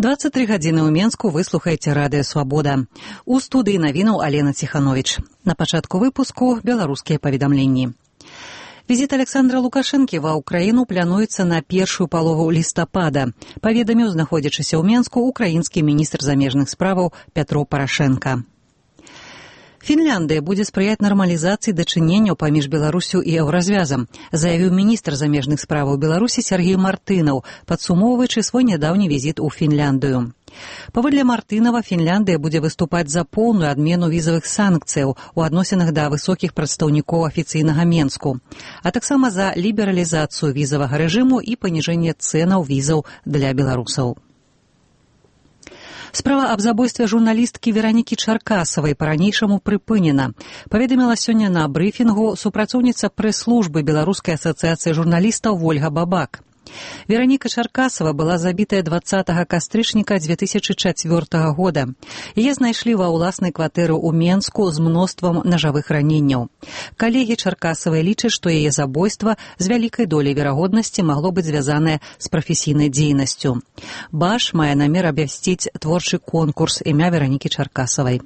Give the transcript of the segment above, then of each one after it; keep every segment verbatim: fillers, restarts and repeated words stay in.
двадцать три гадзіны ў Менску вы слухаеце радыё «Свабода». У студыі навінаў Алена Ціхановіч. На пачатку выпуску беларускія паведамленні. Візіт Александра Лукашэнкі ва ўкраіну плануецца на першую палову лістапада, паведаміў знаходзячыся ў Менску украінскі міністр замежных справаў Пятро Парашэнка. Фінляндыя будзе спрыяць нармалізацыі дачыненняў паміж Беларусю і еўразвязам, заявіў міністр замежных справаў Беларусі Сергей Мартынаў, падсумоўваючы свой нядаўні візіт у Фінляндыю. Паводле Мартынава, Фінляндыя будзе выступаць за поўную адмену візавых санкцыяў у адносінах да высокіх прадстаўнікоў афіцыйнага Менску, а таксама за лібералізацыю візавага рэжыму і паніжэнне цэнаў візаў для беларусаў. Справа аб забойстве журналісткі Веранікі Чаркасавай па-ранейшаму прыпынена. Паведаміла сёння на брыфінгу супрацоўніца прэс-службы Беларускай асацыяцыі журналістаў Вольга Бабак. Вераніка Чаркасава была забітая двадцатага кастрычніка дзве тысячы чацвёртага года. Яе знайшлі ва ўласнай кватэры ў Менску з мноствам нажавых раненняў. Калегі Чаркасавай лічаць, што яе забойства з вялікай доляй верагоднасці магло быць звязанае з прафесійнай дзейнасцю. Баш мае намер абвясціць творчы конкурс імя Веранікі Чаркасавай.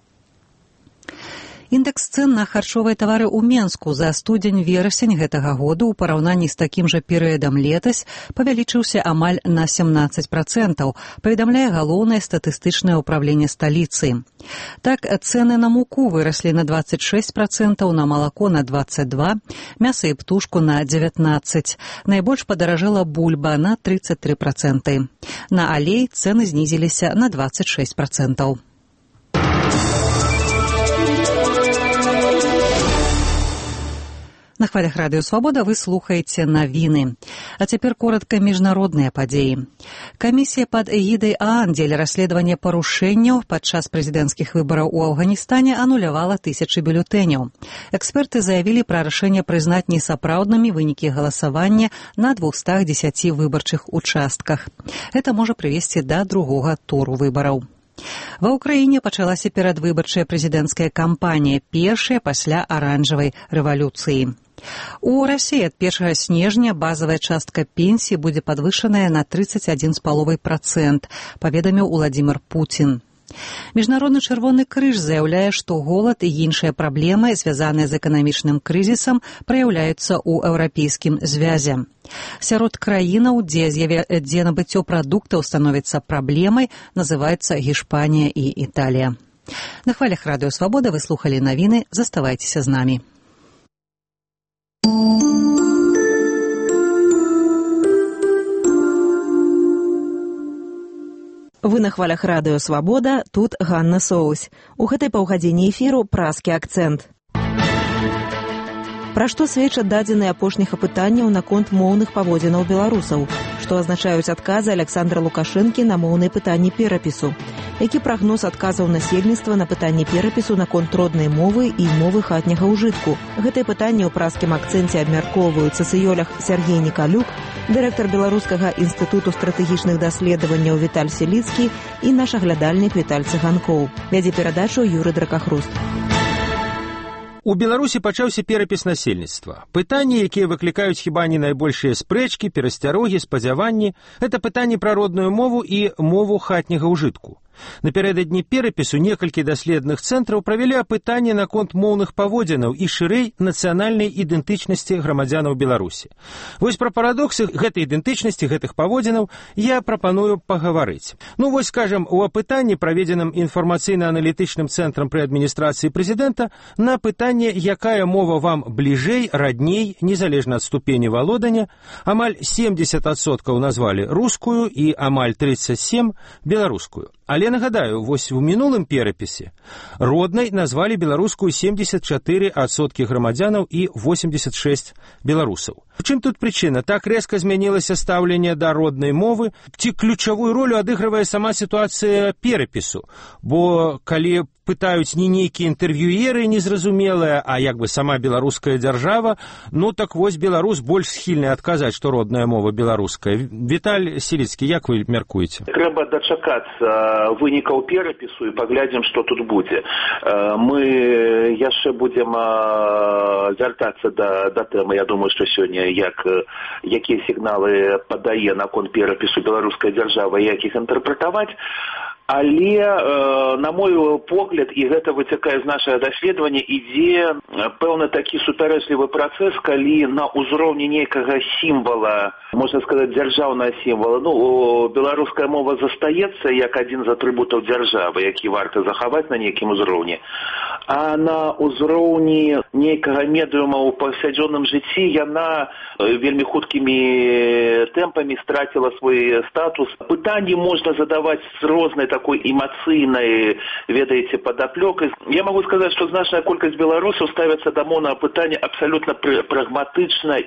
Індэкс цэн на харчовыя тавары ў Менску за студзень-верасень гэтага года ў параўнанні з такім жа перыядам летась павялічыўся амаль на сямнаццаць працэнтаў, паведамляе галоўнае статыстычнае ўпраўленне сталіцы. Так, цэны на муку выраслі на дваццаць шэсць працэнтаў, на малако на дваццаць два працэнты, мяса і птушку на дзевятнаццаць працэнтаў. Найбольш падаражэла бульба на трыццаць тры працэнты. На алей цэны знізіліся на дваццаць шэсць працэнтаў. На хвалях радыё «Свабода» вы слухаеце навіны. А цяпер коратка міжнародныя падзеі. Камісія пад эгідай ААН дзеля расследавання парушэнняў падчас прэзідэнцкіх выбараў у Афганістане анулявала тысячы бюлетэняў. Эксперты заявілі пра рашэнне прызнаць несапраўднымі вынікі галасавання на двухстах дзесяці выбарчых участках. Гэта можа прывесці да другога туру выбараў. Ва ўкраіне пачалася перадвыбарчая прэзідэнцкая кампанія, першая пасля аранжавай рэвалюцыі. У Расіі ад першага снежня базавая частка пенсіі будзе падвышаная на трыццаць адзін з паловай працэнт, паведаміў Уладзімір Пуцін. Міжнародны чырвоны крыж заяўляе, што голад і іншыя праблемы, звязаныя з эканамічным крызісам, праяўляюцца ў еўрапейскім звязе. Сярод краінаў, дзе, дзе набыццё прадуктаў становіцца праблемай, называецца Гішпанія і Італія. На хвалях радыё «Свабода» вы слухалі навіны, заставайцеся з намі. Вы на хвалях радыё «Свабода», тут Ганна Соусь. У гэтай паўгадзіне эфіру праскі акцэнт. Пра што сведчаць дадзеныя апошніх апытанняў наконт моўных паводзінаў беларусаў? Што азначаюць адказы Александра Лукашэнкі на моўныя пытанні перапісу? Які прагноз адказаў насельніцтва на пытанні перапісу наконт роднай мовы і мовы хатняга ўжытку? Гэтыя пытанні ў праскім акцэнце абмяркоўваюць сацыёлаг Сергей Нікалюк, дырэктар Беларускага інстытуту стратэгічных даследаванняў Віталь Селіцкі і наш аглядальнік Віталь Цыганкоў. Вядзе перадачу Юры Дракахруст. У Беларусі пачаўся перапіс насельніцтва. Пытанні, якія выклікаюць хіба не найбольшыя спрэчкі, перасцярогі, спадзяванні, гэта пытанні пра родную мову і мову хатняга ўжытку. Напярэдадні перапісу некалькі даследных цэнтраў правялі апытанні наконт моўных паводзінаў і шырэй нацыянальнай ідэнтычнасці грамадзянаў Беларусі. Вось пра парадоксы гэтай ідэнтычнасці, гэтых паводзінаў я прапаную пагаварыць. Ну вось, скажам, у апытанні, праведзеным інфармацыйна-аналітычным цэнтрам пры адміністрацыі прэзідэнта, на пытанне, якая мова вам бліжэй, радней, незалежна ад ступені валодання, амаль семдзесят адсоткаў назвалі рускую і амаль трыццаць сем беларускую. Але нагадаю, вось у мінулым перапісе роднай назвалі беларускую семдзесят чатыры адсоткі грамадзянаў і восемьдесят шесть беларусаў. У чым тут прычына? Так рэзка змянілася стаўленне да роднай мовы, ці ключавую ролю адыгрывае сама сітуацыя перапісу? Бо калі пытаюць не нейкія інтэрв'юеры незразумелыя, а як бы сама беларуская дзяржава, ну так вось беларус больш схільны адказаць, што родная мова беларуская. Віталь Селіцкі, як вы мяркуеце? Трэба дачакацца вынікаў перапісу і паглядзім, што тут будзе. Мы яшчэ будзем звяртацца да, да тэмы. Я думаю, што сёння як, якія сігналы падае наконт перапісу беларускай дзяржавы, як іх інтэрпрэтаваць. Але, на мой погляд, і гэта выцякае з нашага даследавання, ідзе пэўны такі супярэчлівы працэс, калі на ўзроўні нейкага сімвала, можна сказаць, дзяржаўнага сімвала, ну, беларуская мова застаецца як адзін з атрыбутаў дзяржавы, які варта захаваць на нейкім узроўні. А на ўзроўні нейкага медыума ў паўсядзённым жыцці яна вельмі хуткімі тэмпамі страціла свой статус. Пытанні можна задаваць з рознай такой эмацыйнай, ведаеце, падаплёкай. Я могу сказаць, што значная колькасць беларусаў ставяцца да моўнага пытання абсалютна прагматычна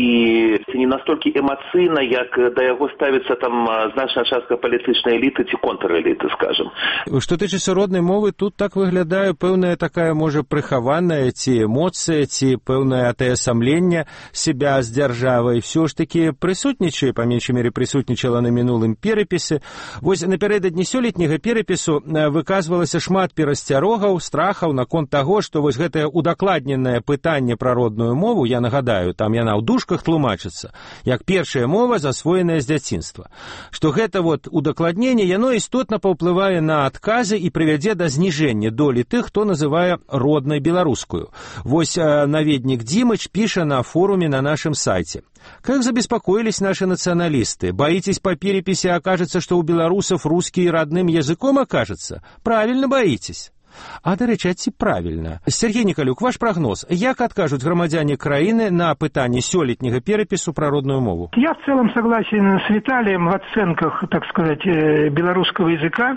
і не настолькі эмацыйна, як да яго ставіцца там значная частка палітычнай эліты ці контрэліты, скажем. Што тычыцца роднай мовы, тут так выглядае пэўная такая, можа, прыхаваная ці эмоцыя, ці пэўнае атаясамленне себя з дзяржавай. Всё ж такі прысутнічае, па меншай мере прысутнічала на мінулым перапісе. Вось напярэдадні сёлетняга перапісу выказвалася шмат перасцярогаў, страхаў наконт таго, што вось гэтае удакладненае пытанне пра родную мову, я нагадаю, там яна ў дужках тлумачыцца, як першая мова, засвоеная з дзяцінства. Што гэта вот удакладненне, яно істотна паўплывае на адказы і прывядзе да зніжэння долі тых, хто называе роднай беларускую. Вось наведнік Димыч піша на форуме на нашем сайте. Как забеспокоились наши националисты? Боитесь, по переписи окажется, что у белорусов русский родным языком окажется? Правильно боитесь. А, до речі, ці правильно. Сергей Николюк, ваш прогноз. Як откажут громадяне краины на пытанне сёлетняга перепису про родную мову? Я в целом согласен с Виталием в оценках, так сказать, белорусского языка.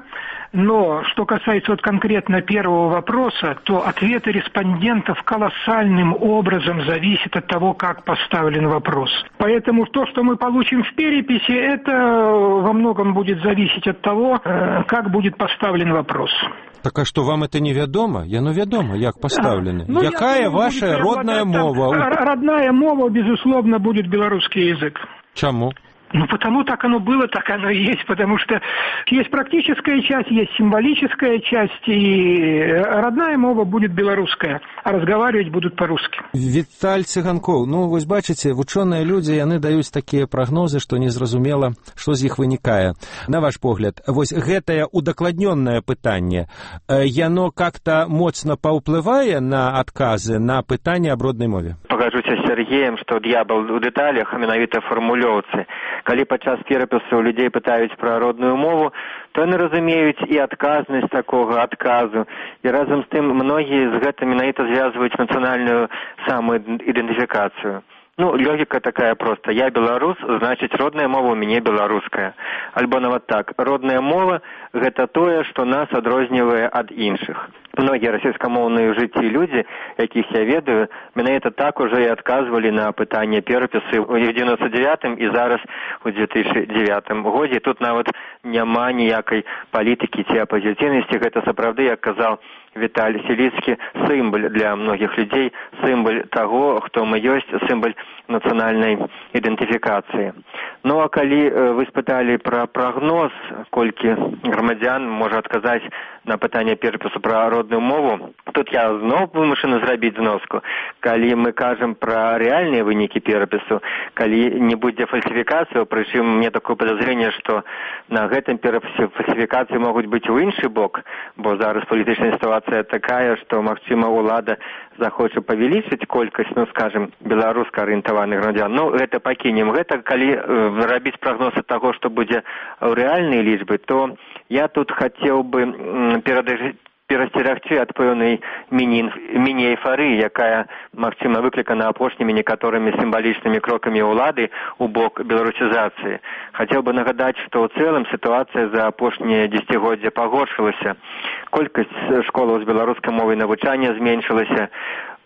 Но что касается вот конкретно первого вопроса, то ответы респондентов колоссальным образом зависят от того, как поставлен вопрос. Поэтому то, что мы получим в переписи, это во многом будет зависеть от того, как будет поставлен вопрос. Так а что, вам это невядома? Яно вядома, як поставлено. Ну, Якая думаю, ваша родная мова? Родная мова, безусловно, будет белорусский язык. Чему? Ну, потому так оно было, так оно и есть, потому что есть практическая часть, есть символическая часть, и родная мова будет белорусская, а разговаривать будут по-русски. Віталь Цыганкоў, ну, вось бачыце, вучоныя людзі, яны даюць такія прагнозы, што незразумела, што з іх вынікае. На ваш погляд, вось гэтае удакладнёнае пытанне, яно как-то моцна паўплывае на адказы на пытанне аб роднай мове? Пагаджуся з Сергеем, што д'ябал у дэталях, а менавіта фармулёўцы. Калі падчас перапісу людзей пытаюць пра родную мову, то яны разумеюць і адказнасць такога адказу. І разам з тым многія з гэтым менавіта звязваюць нацыянальную самаідэнтыфікацыю. Ну, логика такая просто. Я беларус, значит, родная мова у мяне беларуская. Альбо нават так. Родная мова – гэта тое, што нас адрознівае ад іншых. Многія расійскамоўныя ў жыцці людзі, якіх я ведаю, менавіта так уже і адказвалі на пытанне перапісы ў девяносто девятым і зараз у две тысячи девятым годзе. Тут нават няма ніякай палітыкі ці апазіцыйнасці. Гэта сапраўды, як казаў Віталь Селіцкі, сімвол для многіх людзей, сімвол таго, хто мы ёсць, сімвол нацыянальнай ідэнтыфікацыі. Ну, а калі вы спыталі пра прагноз, колькі грамадзян можа адказаць на пытанне перапісу пра родную мову, тут я зноў вымушаны зрабіць зноску. Калі мы кажам пра рэальныя вынікі перапісу, калі не будзе фальсіфікацыі, прычым мне такое падазрэнне, што на гэтым перапісе фальсіфікацыі могуць быць у іншы бок, бо зараз палітычная сітуацыя такая, што, магчыма, улада захоча павялічыць колькасць, ну, скажем, беларуска-арыентаваных грамадзян. Ну, гэта пакінем. Гэта, калі э, рабіць прагнозы таго, што будзе ў рэальнай лічбы, то я тут хацеў бы перасцерагчы ад пэўнай міні-эйфарыі, якая, магчыма, выклікана апошнімі некаторымі сімвалічнымі крокамі ўлады ў бок беларусізацыі. Хацеў бы нагадаць, што ў цэлым сітуацыя за апошнія дзесяцігоддзя пагоршылася. Колькасць школаў з беларускай мовай навучання зменшылася.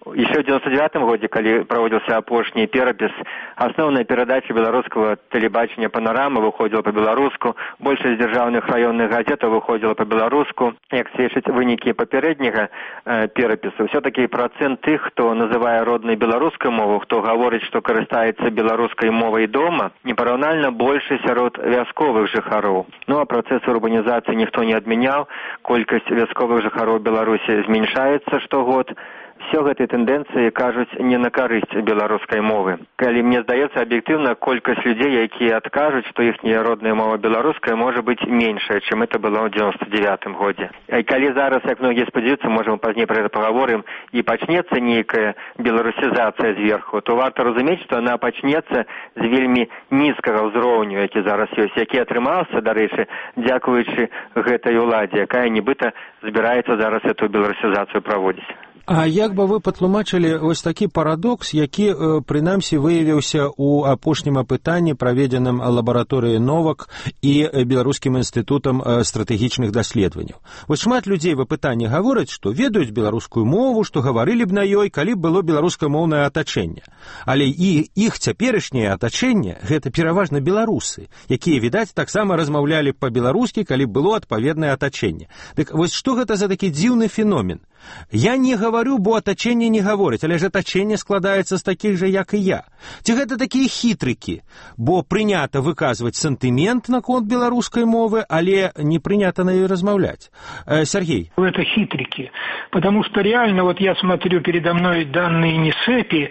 Еще в девяносто девятом году, когда проводился апошний перапис, основная передача белорусского телебачения «Панорама» выходила по-белоруску, большасць державных районных газет выходила по-белоруску. Як сведчаць вынікі папярэдняга э, перапісу, все-таки процент тех, кто называя родной белорусской мову, кто говорит, что карыстаецца белорусской мовой дома, непараўнальна больше сярод вясковых жыхароў. Ну а процесс урбанизации никто не отменял, колькасць вясковых жыхароў Беларуси зменшается штогод. Все гэтай тэндэнцыі кажуць не на карысць беларускай мовы. Калі мне здаецца аб'ектыўна, колькасць людзей, якія адкажуць, што іхняя родная мова беларуская, можа быць меншая, чым это было ў девяносто девятом годзе. І калі зараз, як многія спадзяюцца, можа, мы пазней пра гэта пагаворым, і пачнецца нейкая беларусізацыя зверху, то варта разумець, што яна пачнецца з вельмі нізкага ўзроўню, які зараз ёсць, які атрымаўся, дарэчы, дзякуючы гэтай уладзе, якая нібыта збіраецца зараз эту беларусізацыю праводзіць. А як бы вы патлумачылі вось такі парадокс, які, прынамсі, выявіўся ў апошнім апытанні, праведзеным лабараторыяй Новак і Беларускім інстытутам стратэгічных даследаванняў. Вось шмат людзей в апытанні гавораць, што ведаюць беларускую мову, што гаварылі б на ёй, калі б было беларускамоўнае атачэнне. Але і іх цяперашняе атачэнне – гэта пераважна беларусы, якія, відаць, таксама размаўлялі па-беларускі, калі б было адпаведнае атачэнне. Дык вось што гэта за такі дзіўны феномен? Я не говорю, бо атачэнне не гаворыць, але ж атачэнне складаецца з такіх жа, як і я. Ці гэта такія хітрыкі, бо прынята выказваць сантымент наконт беларускай мовы, але не прынята на ёй размаўляць. Э, Сергей. Это хитрики, потому что реально, вот я смотрю передо мной данные НИСЭПИ,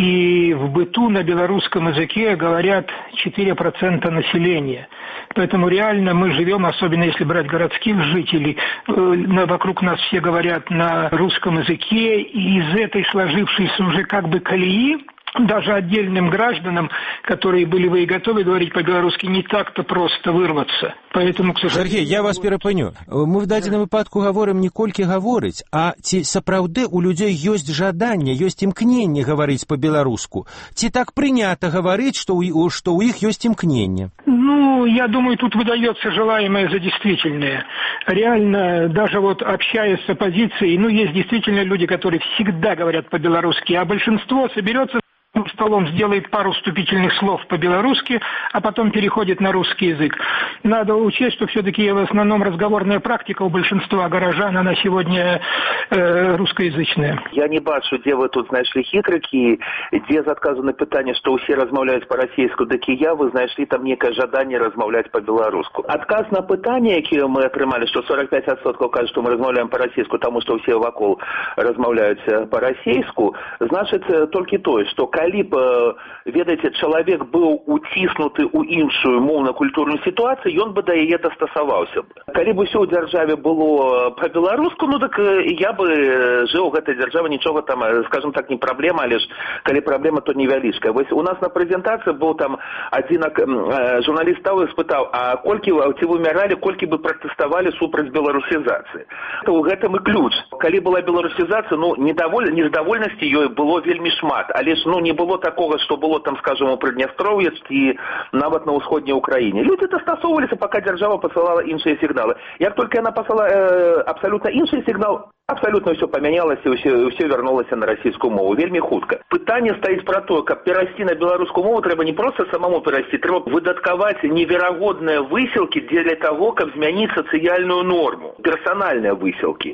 и в быту на белорусском языке говорят четыре процента населения. Поэтому реально мы живем, особенно если брать городских жителей, э, вокруг нас все говорят на русском языке, и из этой сложившейся уже как бы колеи даже отдельным гражданам, которые были вы и готовы говорить по-белорусски, не так-то просто вырваться. Поэтому, к сожалению... Сергей, я вас перапыню. Мы в дадзеным выпадку говорим не колькі гаворыць, а ці сапраўды у людзей ёсць жаданне, ёсць імкненне гаварыць по-беларуску? Ці так прынята гаварыць, што ў, што ў іх ёсць імкненне? Ну, я думаю, тут выдается желаемое за действительное. Реально, даже вот общаясь с оппозицией, ну, есть действительно люди, которые всегда говорят по-белорусски, а большинство соберется столом, сделает пару вступительных слов по-белорусски, а потом переходит на русский язык. Надо учесть, что все-таки в основном разговорная практика у большинства горожан, она сегодня э, русскоязычная. Я не бачу, где вы тут знайшлі хитрыкі, где заказано питание, что все размаўляют по-российску, так и я, вы знайшлі там некое жаданне размаўляць по-белоруску. Отказ на питание, которые мы атрымали, что сорок пять процентов кажут, что мы размаўляем по-российску, потому что все вокруг размаўляют по-российску, значит только то, что калі б, ведаеце, чалавек быў уціснуты ў іншую моўна-культурную сітуацыю, ён бы да яе дастасаваўся б. Калі б усё ў дзяржаве было па-беларуску, ну так я бы жыў у гэтай дзяржаве, нічога там, скажем так, не праблема, але ж калі праблема, то невялічкая. Вось у нас на прэзентацыі быў там адзін журналіст стаў і спытаў, а колькі ці вымяралі, колькі бы пратэставалі супраць беларусізацыі. У гэтым і ключ. Калі была беларусізацыя, ну недоволь, нездавольнасці ёй было вельмі шмат, але ж ну не было такого, что было там, скажем, у Приднестровье и нават на ўсходняй Украине. Люди дастасоўваліся, пока держава посылала іншыя сигналы. Як только она послала э, абсолютно інший сигнал, абсолютно все поменялось и все, все вернулось на российскую мову. Вельмі хутка. Пытание стоит про то, как перайсці на белорусскую мову, трэба не просто самому перайсці, трэба выдаткаваць неверагодныя высілкі для того, каб змяніць сацыяльную норму, персональные высілкі.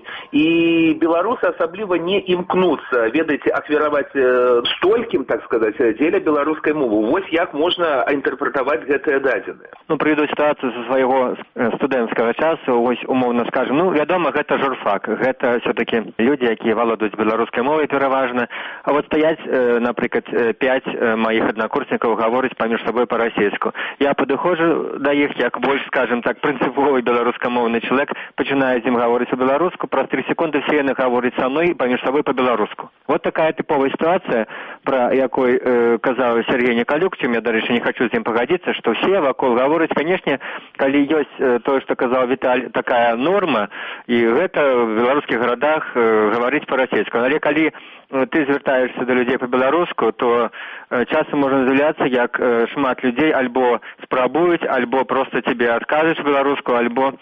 И белорусы асабліва не імкнуцца, ведаеце, ахвяраваць э, столькім, так сказать, дзеля беларускай мовы. Вось як можна інтэрпрэтаваць гэтыя дадзеныя. Ну, прыведу сітуацыю са свайго студэнцкага часу, вось умоўна скажем, ну, вядома, гэта журфак, гэта все-таки люди, якія валодаюць беларускай мовай пераважна, а вот стаяць, э, напрыклад, пять э, маіх аднакурснікаў гаворыць паміж сабой па-расейску. Я падыходжу да іх, як больш, скажем так, прынцыповы беларускамоўны чалавек, пачынаю з ім гаворыць па-беларуску, праз три секунды все яны гавораць са мной паміж сабой па-беларуску. Вот такая тыповая ситуация, про якой э, казаў Сергей Николюк, чым я, дарэчы, не хочу з ім пагадзіцца, што все вакол гавораць, канешне, калі ёсць э, тое, што казаў Віталь, такая норма, і гэта в беларускіх гарадах э, гаварыць па-расейску. Але калі э, ты звяртаешься до людзей па-беларуску, то э, часам можна здзіўляцца, як э, шмат людзей альбо спрабуюць, альбо проста цябе адкажуць па-беларуску, альбо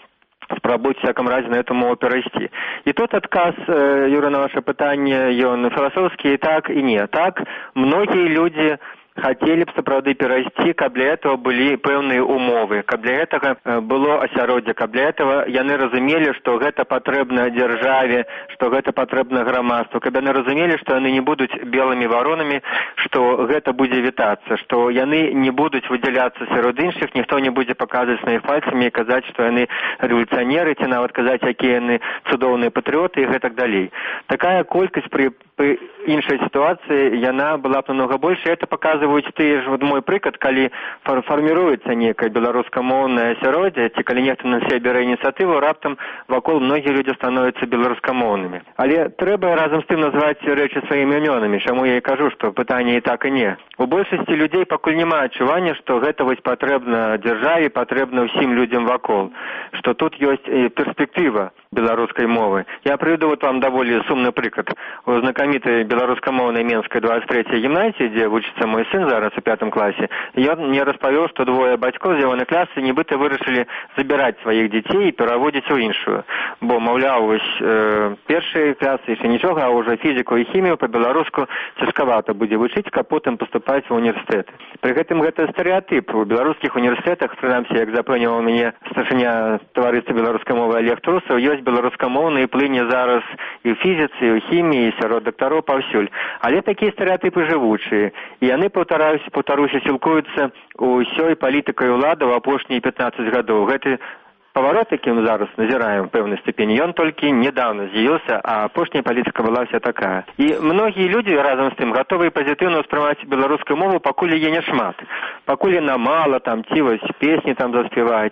спрабуюць у всяком разе на эту мову перайсці. І тут адказ, Юра, на ваше пытанне, ён філасофскі, і так, і не. Так, многія людзі хацелі б сапраўды перайсці, каб для этого былі пэўныя умовы, каб для гэтага было асяроддзе, каб для этого яны разумелі, што гэта патрэбна дзяржаве, што гэта патрэбна грамадству, каб яны разумелі, што яны не будуць белымі варонамі, што гэта будзе вітацца, што яны не будуць выдзяляцца сярод іншых, ніхто не будзе паказваць на іх пальцамі і казаць, што яны рэвалюцыянеры, ці нават казаць, якія яны цудоўныя патрыоты і гэтак далей. Такая колькасць пры, пры іншай сітуацыі, яна была б намного больш, і это паказвае тыя ж, вот мой прыклад, калі фар фарміруецца некае беларускамоўнае асяроддзе, ці калі нехта на сябе бярэ ініцыятыву, раптам вакол многія людзі становяцца беларускамоўнымі. Але трэба разам з тым назваць рэчы сваімі імёнамі, чаму я і кажу, што пытанне і так і не. У большасці людзей пакуль няма адчування, што гэта вось патрэбна дзяржаве, патрэбна ўсім людзям вакол, што тут ёсць перспектыва беларускай мовы. Я прыведу вот вам даволі сумны прыклад. У знакамітай беларускамоўнай Менскай двадцать трэцяй гімназіі, дзе вучыцца мой сын зараз у пятым класе, ён мне распавёў, што двое бацькоў з ягонай класы нібыта вырашылі забіраць сваіх дзяцей і пераводзіць у іншую. Бо, маўляў, вось э, першыя класы яшчэ нічога, а ўжо фізіку і хімію па-беларуску цяжкавата будзе вучыць, каб потым паступаць ва універсітэты. Пры гэтым гэта стэрэатып. У беларускіх універсітэтах, прынамсі, як запэўніваў мяне старшыня таварыства беларускай мовы Олег Трусаў, ёсць беларускамоўныя плыні зараз і ў фізіцы, і ў хіміі, і сярод дактароў паўсюль. Але такія стэрэатыпы жывучыя. І яны, паўтараюся, паўтаруся, сілкуюцца ўсёй палітыкай улады ў апошнія пятнаццаць гадоў. Гэты паварот, якім зараз назіраем в пэўнай ступені, ён толькі недавно з'явіўся, а апошняя палітыка была вся такая. І многія людзі разам з тым гатовы пазітыўна ўспрымаць беларускую мову, пакуль яе няшмат. Пакуль яна мала, там, ці вось песні там заспяваць,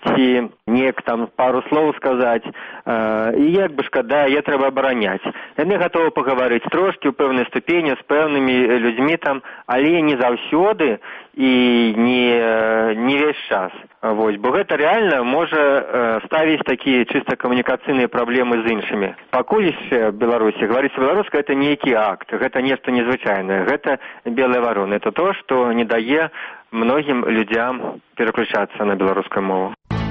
ці неяк там пару слоў сказаць, э, і як бы шкада, яе трэба абараняць. Яны гатовы пагаварыць трошкі ў пэўнай ступені з пэўнымі людзьмі там, але не заўсёды і не, не весь час. Вось, бо гэта рэальна можа э, ставіць такія чыста камунікацыйныя праблемы з іншымі. Пакуль яшчэ в Беларусі гаварыць беларуска — гэта нейкі акт, гэта нешта незвычайнае, гэта белая варона. Это то, што не дае многім людзям пераключацца на беларускую мову.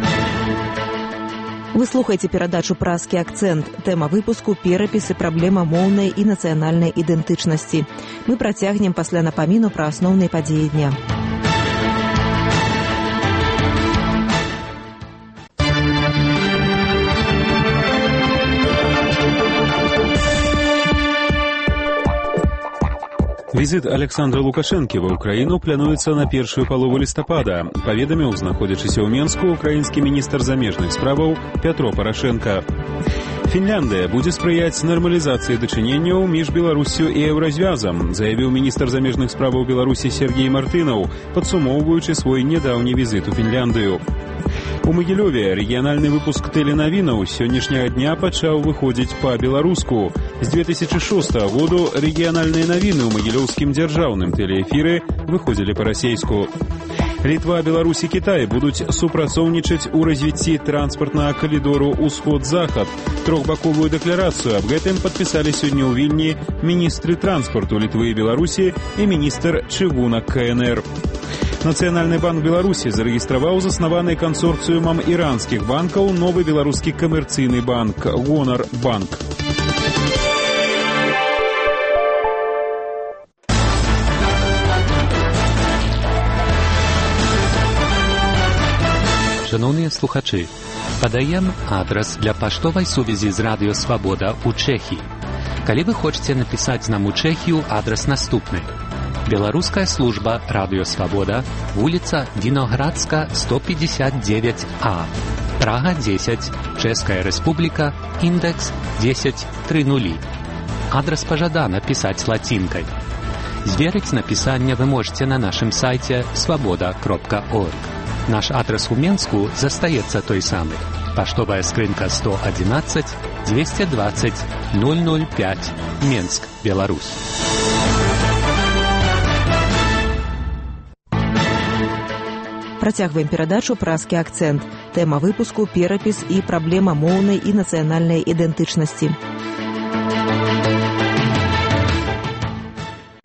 Вы слухаеце перадачу «Празкі акцэнт». Тэма выпуску – перапісы, праблема моўнай і нацыянальнай ідэнтычнасці. Мы працягнем пасля напаміну пра асноўныя падзеі дня. Візіт Александра Лукашэнкі ва ўкраіну плануецца на першую палову лістапада, паведаміў, знаходзячыся ў Менску, украінскі міністр замежных справаў Пятро Парашенка. Фінляндыя будзе спрыяць нармалізацыі дачыненняў між Беларуссю і Еўразвязам, заявіў міністр замежных справаў Беларусі Сергей Мартынаў, падсумоўваючы свой нядаўні візіт у Фінляндыю. У Магілёве рэгіянальны выпуск тэленавінаў з сённяшняга дня пачаў выходзіць па-беларуску. З две тысячи шостага году рэгіянальныя навіны ў магілёўскім дзяржаўным тэлеэфіры выходзілі па-расейску. Літва, Беларусь і Кітай будуць супрацоўнічаць у развіцці транспартнага калідору ўсход-захад. Трохбаковую дэкларацыю аб гэтым падпісалі сёння ў Вільні міністры транспарту Літвы і Беларусі і міністр чыгунак ка эн эр. Нацыянальны банк Беларусі зарэгістраваў заснаваны кансорцыумам іранскіх банкаў новы беларускі камерцыйны банк «Гонар банк». Шановні слухачі, подаем адрес для поштовой сувязі з Радіо Свобода у Чехії. Калі ви хочете написати нам у Чехію, адрес наступний. Белорусская служба Радио Свобода, улица Виноградска, сто пятьдесят девять А, Прага десять, Чешская Республика, индекс десять тридцать. Адрес пожадано писать латинкой. Зверить написание вы можете на нашем сайте свобода точка орг. Наш адрес у Менску застаецца той самый. Поштовая скрынка сто одиннадцать двести двадцать ноль ноль пять, Менск, Беларусь. Працягваем перадачу «Празкі акцэнт». Тэма выпуску – перапіс і праблема моўнай і нацыянальнай ідэнтычнасці.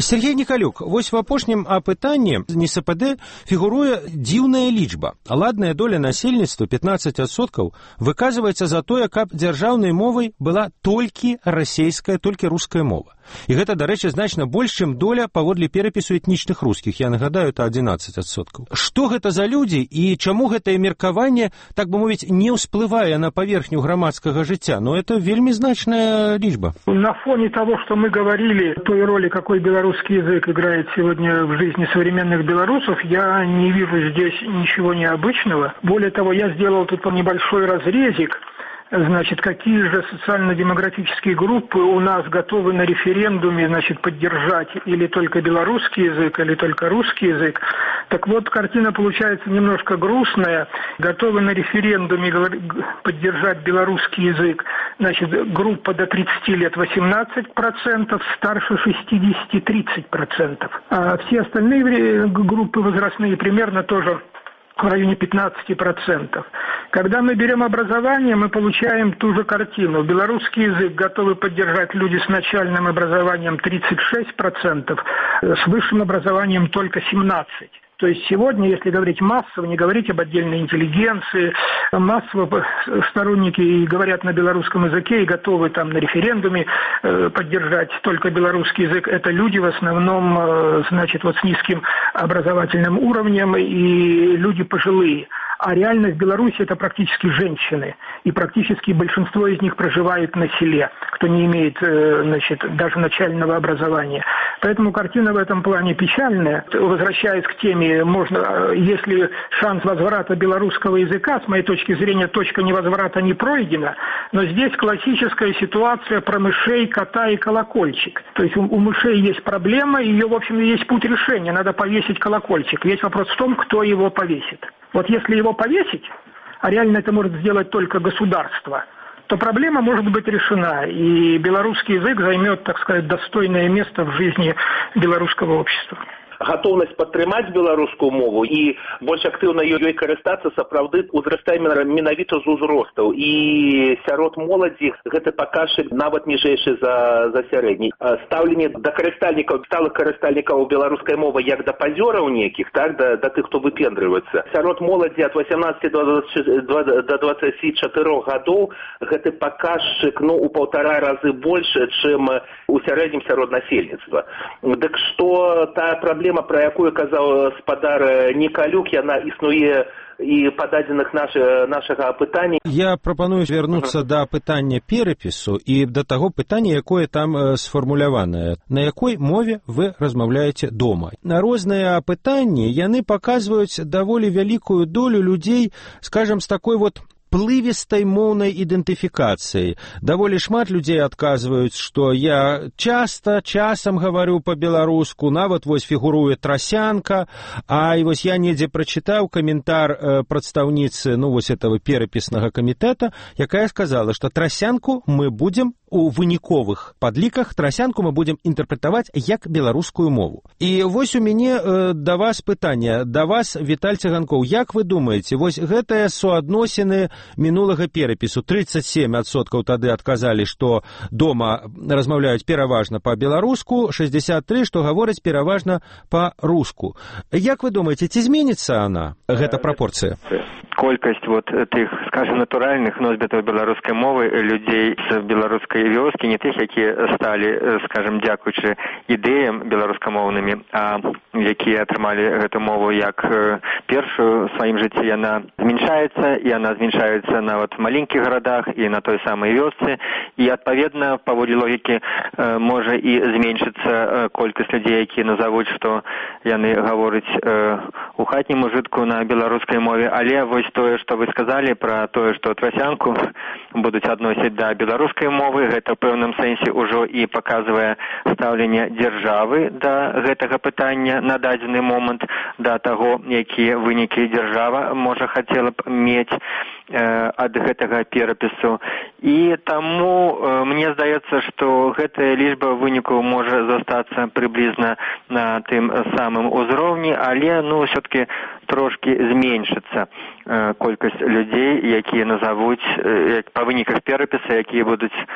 Сергей Николюк, вось в апошнім апытанні НСПД фігуруе дзіўная лічба. Ладная доля насельніцтва пятнадцать адсоткаў выказваецца за тое, каб дзяржаўнай мовай была толькі расейская, толькі руская мова. І гэта, дарэчы, значна больш, чым доля паводле перапісу этнічных рускіх. Я нагадаю, это одиннадцать адсоткаў. Што гэта за людзі і чаму гэтае меркаванне, так бы мовіць, не ўсплывае на паверхню грамадскага жыцця? Но это вельмі значная лічба. На фоне того, что мы говорили, той роли, какой белорусский язык играет сегодня в жизни современных белорусов, я не вижу здесь ничего необычного. Более того, я сделал тут небольшой разрезик. Значит, какие же социально-демографические группы у нас готовы на референдуме, значит, поддержать или только белорусский язык, или только русский язык. Так вот, картина получается немножко грустная. Готовы на референдуме поддержать белорусский язык, значит, группа до тридцати лет восемнадцать процентов, старше шестидесяти тридцать процентов. А все остальные группы возрастные примерно тоже в районе пятнадцати процентов. Когда мы берем образование, мы получаем ту же картину. Белорусский язык готовы поддержать люди с начальным образованием тридцать шесть процентов, с высшим образованием только семнадцать процентов. То есть сегодня, если говорить массово, не говорить об отдельной интеллигенции, массово сторонники говорят на белорусском языке и готовы там на референдуме э, поддержать только белорусский язык. Это люди в основном, э, значит, вот с низким образовательным уровнем и люди пожилые. А реально в Беларуси это практически женщины. И практически большинство из них проживает на селе, кто не имеет, значит, даже начального образования. Поэтому картина в этом плане печальная. Возвращаясь к теме, можно, если шанс возврата белорусского языка, с моей точки зрения, точка невозврата не пройдена, но здесь классическая ситуация про мышей, кота и колокольчик. То есть у, у мышей есть проблема, и ее, в общем, есть путь решения. Надо повесить колокольчик. Весь вопрос в том, кто его повесит. Вот если его повесить, а реально это может сделать только государство, то проблема может быть решена, и белорусский язык займет, так сказать, достойное место в жизни белорусского общества. Готовность падтрымаць беларускую мову і больш актыўна ёй карыстацца сапраўды ўзрастае менавіта з узростаў. І сярод моладзі гэты паказчык нават ніжэйшы за, за сярэдні. Стаўленне да карыстальнікаў, сталых карыстальнікаў беларускай мовы як да пазёраў нейкіх, так, да, да тых, хто выпендрываецца. Сярод моладзі ад восемнадцати до двадцати чатырох гадоў гэты паказчык, ну, у паўтара разы больше, чым у сярэднім сярод насельніцтва. Дык што тая праблема, про якую казаў спадар Николюк, яна існуе і па дадзеных нашага апытання. Я прапаную вярнуцца да пытання перапісу і да таго пытання, якое там сфармуляванае. На якой мове вы размаўляеце дома? На розныя апытанні яны паказваюць даволі вялікую долю людзей, скажам, з такой вот плывістай моўнай ідэнтыфікацыяй. Даволі шмат людзей адказваюць, што я часта, часам гавару па-беларуску, нават вось фігуруе трасянка, а і вось я недзе прачытаў каментар э, прадстаўніцы, ну вось этого перапіснага камітэта, якая сказала, што трасянку мы будзем у выніковых падліках, трасянку мы будзем інтэрпрэтаваць як беларускую мову. І вось у мяне э, да вас пытанне, да вас, Віталь Цыганкоў, як вы думаеце, вось гэтыя суадносіны мінулага перапісу, тридцать семь адсоткаў тады адказалі, што дома размаўляюць пераважна па-беларуску, шестьдесят три, што гавораць пераважна па-руску. Як вы думаеце, ці зменіцца она, гэта прапорцыя? Колькасць вот тых, скажем, натуральных носьбітаў беларускай мовы людзей з беларускай вёскі, не тых, якія сталі, скажем, дзякуючы ідэям беларускамоўнымі, а якія атрымалі гэту мову як першую в сваім жыцці, яна зменшаецца, і яна зменшаецца нават в маленькіх гарадах і на той самай вёсцы, і адпаведна паводле логікі можа і зменшыцца колькасць людзей, якія назавуць, што яны гавораць у хатнім ужытку на беларускай мове, але вось тое, што вы сказалі пра тое, што трасянку будуць адносіць да беларускай мовы, гэта ў пэўным сэнсе ўжо і паказвае стаўленне дзяржавы да гэтага пытання на дадзены момант, да таго, якія вынікі дзяржава можа хацела б мець ад гэтага перапісу. І таму э, мне здаецца, што гэтая лічба вынікаў можа застацца прыблізна на тым самым узроўні, але ну все-таки трошки зменшыцца э, колькасць людзей, якія назавуць э, па выніках перапіса, якія будуць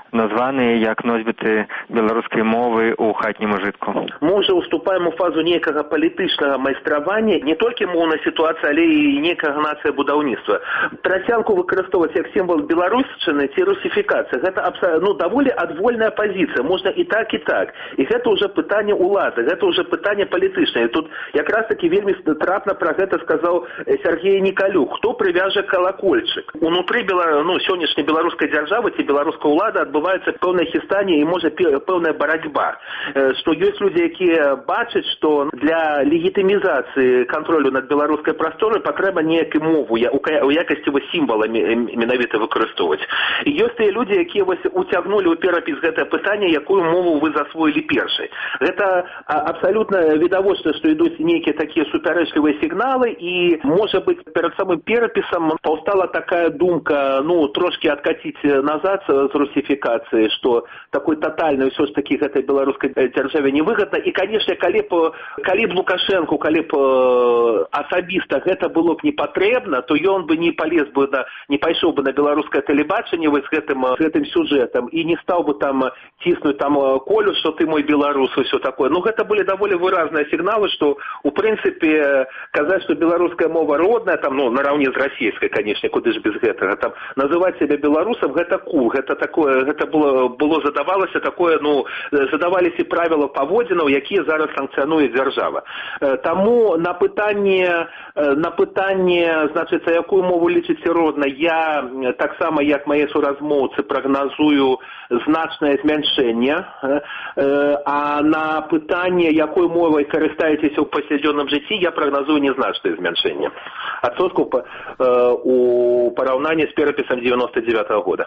названыя як носьбіты беларускай мовы ў хатнім ужытку. Мы ўжо уступаем у фазу нейкага палітычнага майстравання, не толькі моўнай сітуацыі, але і нейкага нацыя будаўніцтва. Трасянку выкарыстоўваць як сімвал беларусчыны ці русіфікацыі, гэта ну, даволі адвольная пазіцыя, можна і так, і так. І гэта ўжо пытанне ўлады, гэта ўжо пытанне палітычнае. Тут якраз такі вельмі трапна пра гэта сказаў Сергей Николюк. Хто прывяжа калакольчык? Унутры бела... ну, сённяшняй беларускай дзяржавы ці беларускай улады адбываецца пэўнае хістанне і можа пэўная барацьба. Што ёсць людзі, якія бачаць, што для легітымізацыі кантролю над беларускай прасторай патрэба неякую мову у якасці сімвала менавіта выкарыстоўваць. І ёсць тыя людзі, якія уцягнулі ў перапіс гэтае пытанне, якую мову вы засвоілі першай. Гэта абсалютна відавочна, што ідуць нейкія такія супярэчлівыя сігналы, і, можа быць, перад самым перапісам паўстала такая думка, ну, трошки адкаціць назад з русіфікацыі, што такой татальнай ўсё ж такі гэтай беларускай дзяржаве невыгадна. І, канешне, калі б, калі б Лукашенку, калі б асабіста гэта было б не патрэбна, то ён бы не палез бы на, не пайшоў бы на беларускае тэлебачанне з гэтым, з гэтым сюжэтам і не стаў бы там ціснуць там Колю, што ты мой беларус, і ўсё такое. Ну, гэта былі даволі выразныя сігналы, што, у прынцыпе, казаць, што беларуская мова родная, там, ну, нараўне з расійскай, канешне, куды ж без гэтага, там, называць сябе беларусам, гэта кул, гэта такое, гэта было, было задавалася такое, ну, задаваліся правіла паводзінаў, якія зараз санкцыянуе дзяржава. Таму на пытанне, на пытанне, значыць, якую мову лічыце роднай, я таксама, як мае суразмоўцы, прагназую значнае змяншэнне, а на пытанне, якой мовай карыстаецеся ў паўсядзённым жыцці, я прагназую незначнае змяншэнне адсоткаў у параўнанні з перапісам девяносто девятого года.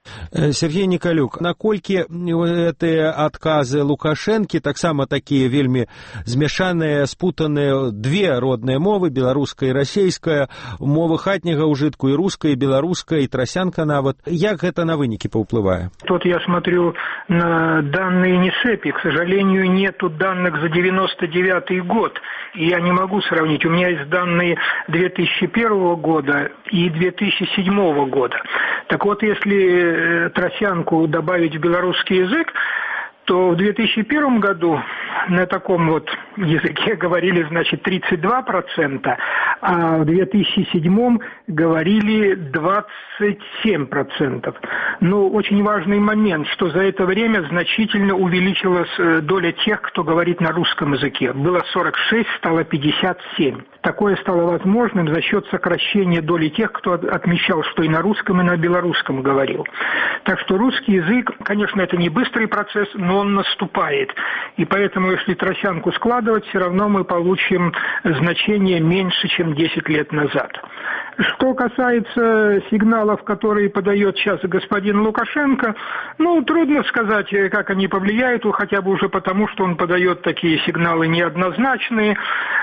Сергей Николюк, наколькі гэтыя адказы Лукашэнкі таксама такія вельмі змяшаныя, спутаныя две родныя мовы, беларуская і расейская, мовы хатняга ўжытку і руская, і беларуская, і трасянка нават. Як гэта на вынікі паўплывае? Тут я смотрю на данные НИСЭПИ. К сожалению, нету данных за девяносто девятый год. И я не могу сравнить. У меня есть данные две тысячи первого года и две тысячи седьмого года. Так вот, если тросянку добавить в белорусский язык, то в две тысячи первом году на таком вот языке говорили, значит, тридцать два процента, а в две тысячи седьмом говорили двадцать семь процентов. Но очень важный момент, что за это время значительно увеличилась доля тех, кто говорит на русском языке. Было сорок шесть, стало пятьдесят семь. Такое стало возможным за счет сокращения доли тех, кто отмечал, что и на русском, и на белорусском говорил. Так что русский язык, конечно, это не быстрый процесс, но он наступает. И поэтому, если тросянку складывать, все равно мы получим значение меньше, чем десять лет назад. Что касается сигналов, которые подает сейчас господин Лукашенко, ну, трудно сказать, как они повлияют, хотя бы уже потому, что он подает такие сигналы неоднозначные.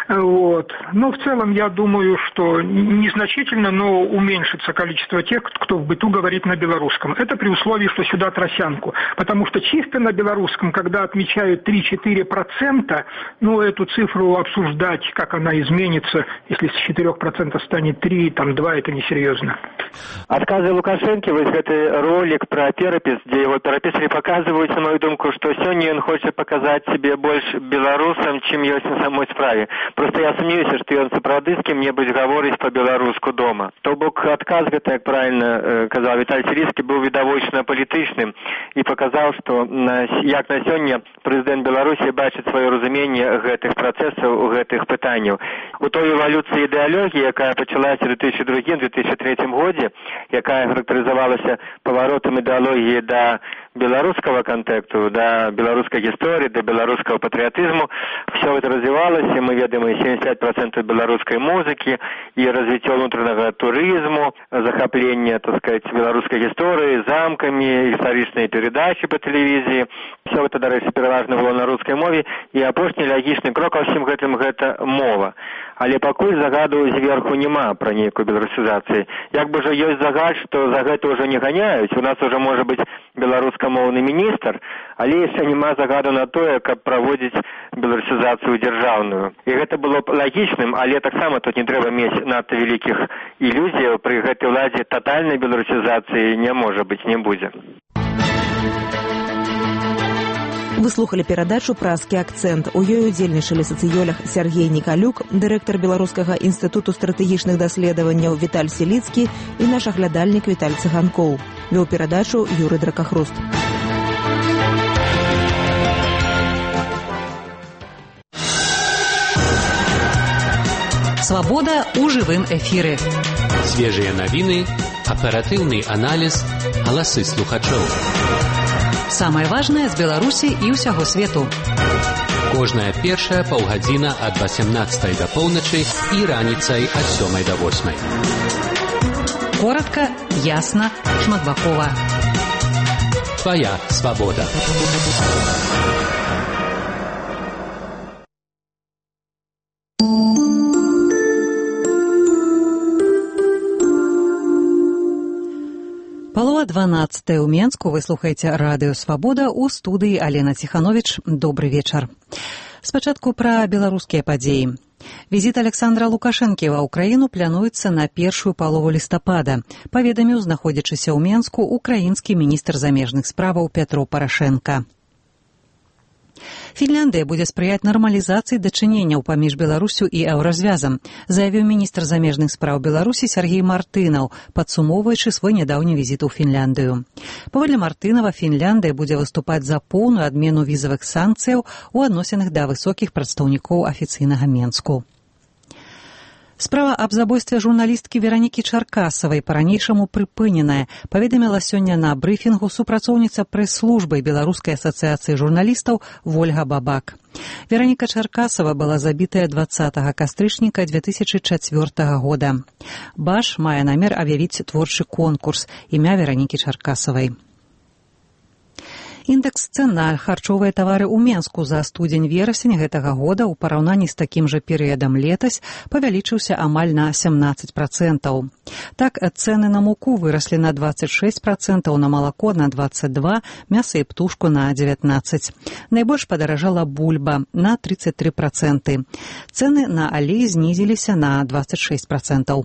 Вот. Но в целом я думаю, что незначительно, но уменьшится количество тех, кто в быту говорит на белорусском. Это при условии, что сюда тросянку. Потому что чисто на белорусском, когда отмечают три-четыре процента, ну, эту цифру обсуждать, как она изменится, если с четырёх процентов станет три, там два, это несерьезно. Адказы Лукашэнкі, вось гэты ролик про перапіс, дзе его перапісалі, паказваюць, на мою думку, што сёння ён хоча паказаць сябе больш беларусам, чым ёсць на самой справе. Просто я сумнеюся, што ён сапраўды з кім-небудзь гаворыць па-беларуску дома. То бок адказ гэта, як правильно э, казаў Віталій Ціліцкі, быў відавочна палітычным і паказаў, што на, як на сёння прэзідэнт Беларусі бачыць сваё разуменне гэтых працэсаў, гэтых пытанняў. У той эвалюцыі ідэалогіі, якая пачалася ў две тысячи другім — две тысячи трэцім годзе, якая характарызавалася паваротам ідэалогіі да беларускага контексту, да беларускай гісторыі, да беларускага патрыятызму, все это развівалася, мы ведаем і семьдесят пять процентов беларускай музыкі, і развіццё ўнутранага турызму, захапленне, так сказать, беларускай гісторыі, замкамі, гістарычныя перадачы па тэлевізіі. Все это, дарэчы, пераважна было на рускай мове, і апошні лагічны крок ва ўсім гэтым гэта мова. Але пакуль загаду зверху няма пра нейкую беларусізацыю. Як бы жа ёсць загад, што за гэта ўжо не ганяюць, у нас уже можа быць беларускамоўны міністр, але яшчэ няма загаду на тое, каб праводзіць беларусізацыю дзяржаўную. І гэта было б лагічным, але таксама тут не трэба мець надта вялікіх ілюзіяў, пры гэтай уладзе татальнай беларусізацыі не можа быць, не будзе. Вы слухали перадачу «Празкі акцэнт». У ёй удзельнічалі сацыёлог Сергей Николюк, дырэктар Беларускага інстытуту стратэгічных даследаванняў Віталь Селіцкі і наш аглядальнік Віталь Цыганкоў. Вёў перадачу Юры Дракахруст. Свабода ў жывым эфіры. Свежыя навіны, аператыўны аналіз, галасы слухачоў. Самае важнае з Беларусі і ўсяго свету. Кожная першая паўгадзіна ад васямнаццатай да поўначы і раніцай ад сёмай да восьмай. Коратка, ясна, шматбакова. Твая свабода. Палова дванаццатая ў Менску. Вы слухаеце радыё «Свабода», у студыі Алена Ціхановіч. Добры вечар. Спачатку пра беларускія падзеі. Візіт Александра Лукашэнкі ва ўкраіну плануецца на першую палову лістапада, паведаміў знаходзячыся ў Менску украінскі міністр замежных справаў Пятро Парашэнка. Фінляндыя будзе спрыяць нармалізацыі дачыненняў паміж Беларусю і еўразвязам, заявіў міністр замежных спраў Беларусі Сергей Мартынаў, падсумоўваючы свой нядаўні візіт у Фінляндыю. Паводле Мартынава, Фінляндыя будзе выступаць за поўную адмену візавых санкцыяў у адносінах да высокіх прадстаўнікоў афіцыйнага Менску. Справа аб забойстве журналісткі Веранікі Чаркасавай па-ранейшаму прыпыненая, паведаміла сёння на брыфінгу супрацоўніца прэс-службы Беларускай асацыяцыі журналістаў Вольга Бабак. Вераніка Чаркасава была забітая дваццатага кастрычніка дзве тысячы чацвёртага года. Баш мае намер аб'явіць творчы конкурс імя Веранікі Чаркасавай. Індэкс цэн на харчовыя тавары ў Менску за студзень-верасень гэтага года ў параўнанні з такім жа перыядам летась павялічыўся амаль на сямнаццаць працэнтаў. Так, цэны на муку выраслі на дваццаць шэсць працэнтаў, на малако на дваццаць два, мяса і птушку на дзевятнаццаць. Найбольш падаражала бульба на трыццаць тры працэнты. Цэны на алей знізіліся на дваццаць шэсць працэнтаў.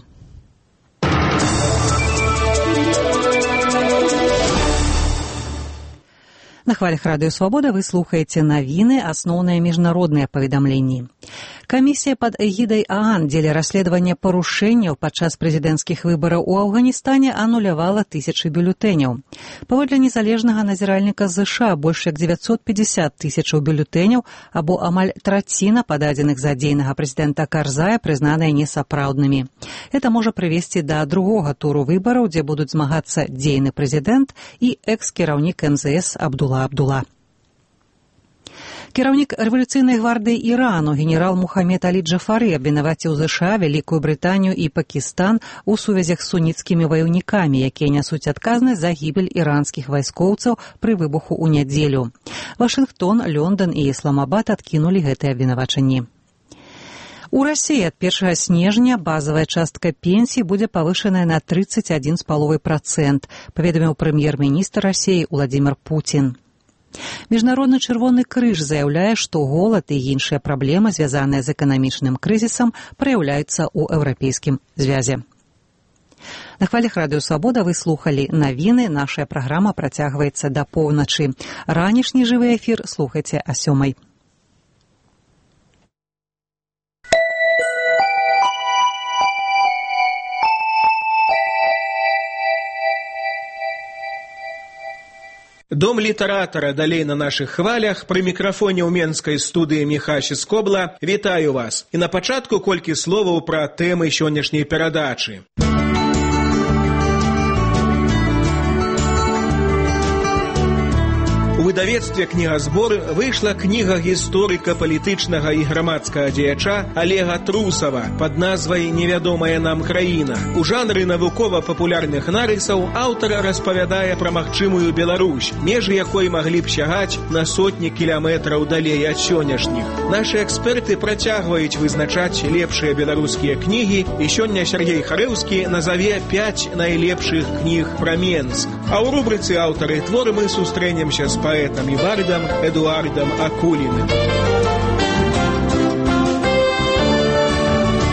На хвалях радыё «Свабода» вы слухаеце навіны, асноўныя міжнародныя паведамленні. Камісія пад эгідай ААН дзеля расследавання парушэнняў падчас прэзідэнцкіх выбараў у Афганістане анулявала тысячы бюлетэняў. Паводле незалежнага назіральніка ЗША больш як дзевяцьсот пятьдесят тысячаў бюлетэняў або амаль траціна пададзеных за дзейнага прэзідэнта Карзая прызнаныя несапраўднымі. Гэта можа прывесці да другога туру выбараў, дзе будуць змагацца дзейны прэзідэнт і экс-кіраўнік эм зэ эс Абдула Абдула. Кіраўнік рэвалюцыйнай гвардыі Ірану генерал Мухаммед Алі Джафары абвінаваціў ЗША, Вялікую Брытанію і Пакістан у сувязях з суніцкімі ваяўнікамі, якія нясуць адказнасць за гібель іранскіх вайскоўцаў пры выбуху ў нядзелю. Вашынгтон, Лондон і Ісламабад адкінулі гэтыя абвінавачанні. У Расіі ад першага снежня базавая частка пенсій будзе павышаная на трыццаць адзін з паловай працэнт, паведаміў прэм'ер-міністр Расіі Уладзімір Пуцін. Міжнародны чырвоны крыж заяўляе, што голад і іншыя праблемы, звязаныя з эканамічным крызісам, праяўляюцца ў еўрапейскім звязе. На хвалях радыё «Свабода» вы слухалі навіны. Нашая праграма працягваецца да поўначы. Ранішні жывы эфір слухайце а сёмай. Дом літаратара далей на нашых хвалях. Пры мікрафоне ў менскай студыі Міхась Скобла. Вітаю вас. І на пачатку колькі словаў пра тэмы сённяшняй перадачы. У выдавецтве «Кнігазбор» выйшла кніга гісторыка палітычнага і грамадскага дзеяча Олега Трусава пад назвай «Невядомая нам краіна». У жанры навукова-папулярных нарысаў аўтар распавядае пра магчымую Беларусь, межы якой маглі б сягаць на сотні кіламетраў далей ад сённяшніх. Нашы эксперты працягваюць вызначаць лепшыя беларускія кнігі, і сёння Сергей Харэўскі назаве пяць найлепшых кніг пра Менск. А ў рубрыцы «Аўтары творы» мы сустрэнемся з паэтам і бардам Эдуардам Акуліным.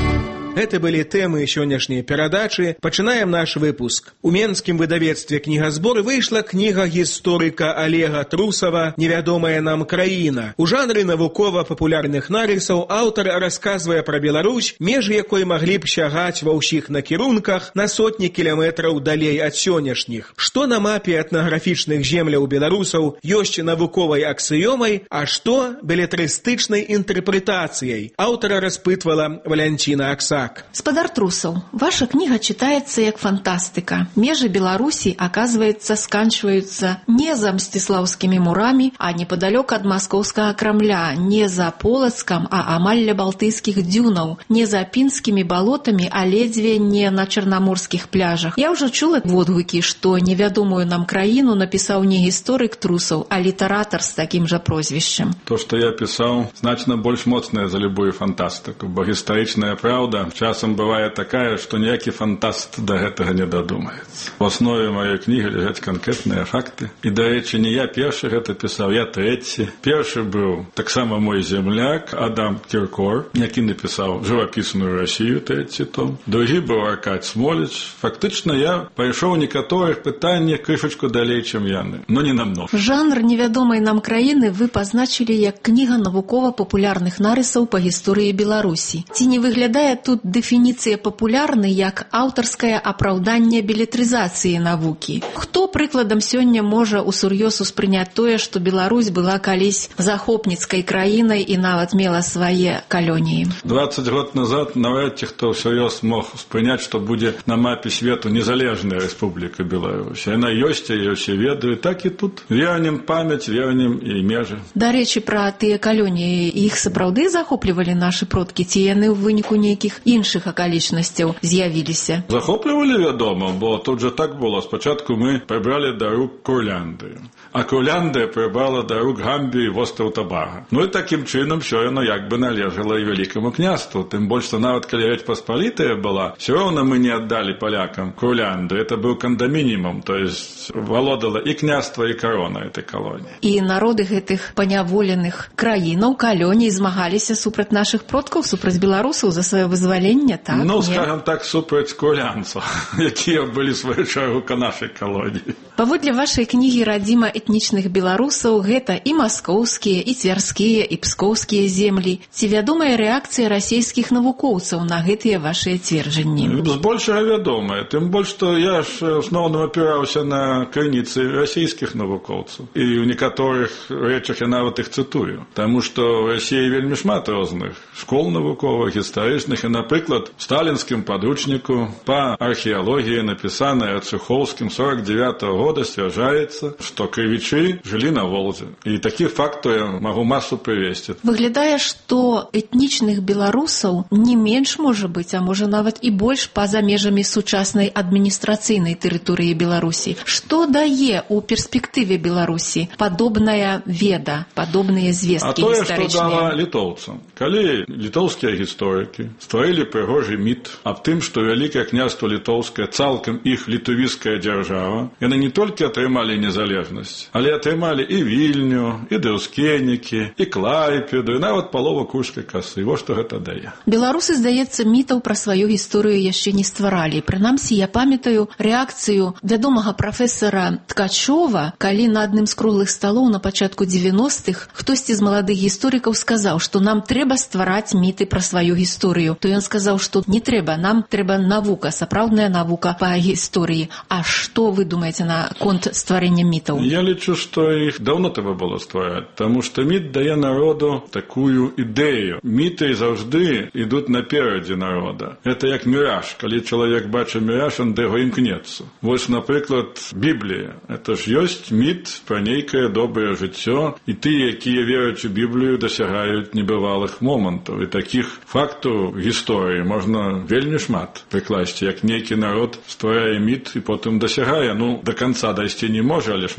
Гэта былі тэмы сённяшняй перадачы. Пачынаем наш выпуск. У менскім выдавецтве кнігазбор выйшла кніга гісторыка Олега Трусова «Невядомая нам краіна». У жанры навукова-папулярных нарысаў аўтар расказвае пра Беларусь, межы якой маглі б сягаць ва ўсіх накірунках на сотні кіламетраў далей ад сённяшніх. Што на мапе этнаграфічных земляў беларусаў ёсць навуковай аксіёмай, а што белетрыстычнай інтэрпрэтацыяй, аўтара распытвала Валянціна Аксак. Спадар Трусаў, ваша кніга читается як фантастика. Межы Беларусі, оказывается, сканчиваются не за Мстислаўскімі мурамі, а неподалёк ад Маскоўскага Крамля, не за Полацкам, а амаль ля Балтыйскіх дзюнаў, не за Пінскімі балотамі, а ледзьве не на чарнаморскіх пляжах. Я ўжо чула водгукі, што невядомую нам краіну напісаў не гісторык Трусаў, а літаратар з такім жа прозвішчам. То, што я пісаў, значна больш моцнае за любую фантастыку, бо гістарычная праўда часам бывае такая, што ніякі фантаст да гэтага не дадумаецца. У аснове маёй кнігі ляжаць канкрэтныя факты. І, дарэчы, не я першы гэта пісаў, я трэці. Першы быў таксама мой земляк Адам Кіркор, які напісаў «Жывапісную Расію», трэці том. Другі быў Аркадь Смоліч. Фактычна я пайшоў у некаторых пытаннях крышачку далей, чым яны, но не намног. Жанр невядомай нам краіны вы пазначылі як кніга навукова-папулярных нарысаў па гісторыі Беларусі. Ці не выглядае тут дэфініцыя папулярнай як аўтарскае апраўданне белетрызацыі навукі? Хто прыкладам сёння можа усур'ёз успрыняць тое, што Беларусь была калісь захопніцкай краінай і нават мела свае калоніі? дваццаць год назад навряд ці хто ўсур'ёз мог успрыняць, што будзе на мапе свету незалежная рэспубліка Беларусь. Яна ёсць, яе ўсе ведаюць, так і тут. Вернем памяць, вернем і межы. Дарэчы, пра тыя калоніі, іх сапраўды захоплівалі нашы продкі, ці яны ў выніку нейкіх іншых акалічнасцяў з'явіліся? Захоплівалі, вядома, бо тут жа так было. Спачатку мы прыбралі да рук Курляндыю, а Курляндыя прыбрала да рук Гамбію і востраў Табага. Ну і такім чынам всё яно як бы належала і вялікаму княству. Тым больш, што нават калі Рэч Паспалітая была, всё роўна мы не аддалі палякам Курляндыю. Это быў кандамінімум, то есть валодала і княства, і карона этой калоніі. І народы гэтых паняволеных краінаў, калоній змагаліся супраць нашых продкаў, супраць беларусаў за сваё вызваленне, так? Ну, скажем так, супраць курлянцаў, якія былі сваю чаргу ка нашай калоніі. Паводле вашай кнігі «Радзіма этнічных беларусаў» гэта і маскоўскія, і цвярскія, і пскоўскія землі. Ці вядомая рэакцыя расійскіх навукоўцаў на гэтыя вашыя цверджанні? Збольшага вядомая. Тым больш, што я ж асноўна апіраўся на крыніцы расійскіх навукоўцаў. І ў некаторых рэчах я нават іх цытую. Таму што ў Расіі вельмі шмат розных школ навуковых, гістарычных. І, напрыклад, в сталінскім падручніку па археалогіі, напісанай Ачухоўскім сорок девятого года, сцвярджаецца, што крывічы жылі на Волзе. І такіх фактаў я магу масу прывесці. Выглядае, што этнічных беларусаў не менш можа быць, а можа нават і больш па-за межамі сучаснай адміністрацыйнай тэрыторыі Беларусі. Што дае ў перспектыве Беларусі падобная веда, падобныя звесткі гістарычныя? А тое, што дала літоўцам. Калі літоўскія гісторыкі стварылі прыгожы міт аб тым, што вялікае княства літоўскае цалкам іх літувіская дзяржава, яны не толькі атрымалі незалежнасць, але атрымалі і Вільню, і Дэўскенікі, і Клайпеду, і нават палову Курскай касы. Во што гэта дае. Беларусы, здаецца, мітаў пра сваю гісторыю яшчэ не стваралі. Прынамсі, я памятаю рэакцыю вядомага прафесара Ткачова, калі на адным з круглых сталоў на пачатку дзевяностых хтосьці з маладых гісторыкаў сказаў, што нам трэба ствараць міты пра сваю гісторыю. То ён сказаў, што не трэба, нам трэба навука, сапраўдная навука па гісторыі. А што вы думаеце на конт стварэння мітаў? Я лічу, што іх даўно трэба было ствараць, таму што міт дае народу такую ідэю. Міты заўжды ідуць наперадзе народа. Это як міраж. Калі чалавек бачыць міраж, он да яго імкнецца. Вось, напрыклад, Біблія. Это ж ёсць міт пра нейкае добрае жыццё, і тыя, якія веруюць у Біблію, дасягаюць небывалых момантаў. І такіх фактаў гісторыі можна вельмі шмат прыкласці, як нейкі народ стварае міт і потым дасягае. Ну, до конца дайсці не можа, але шмат праз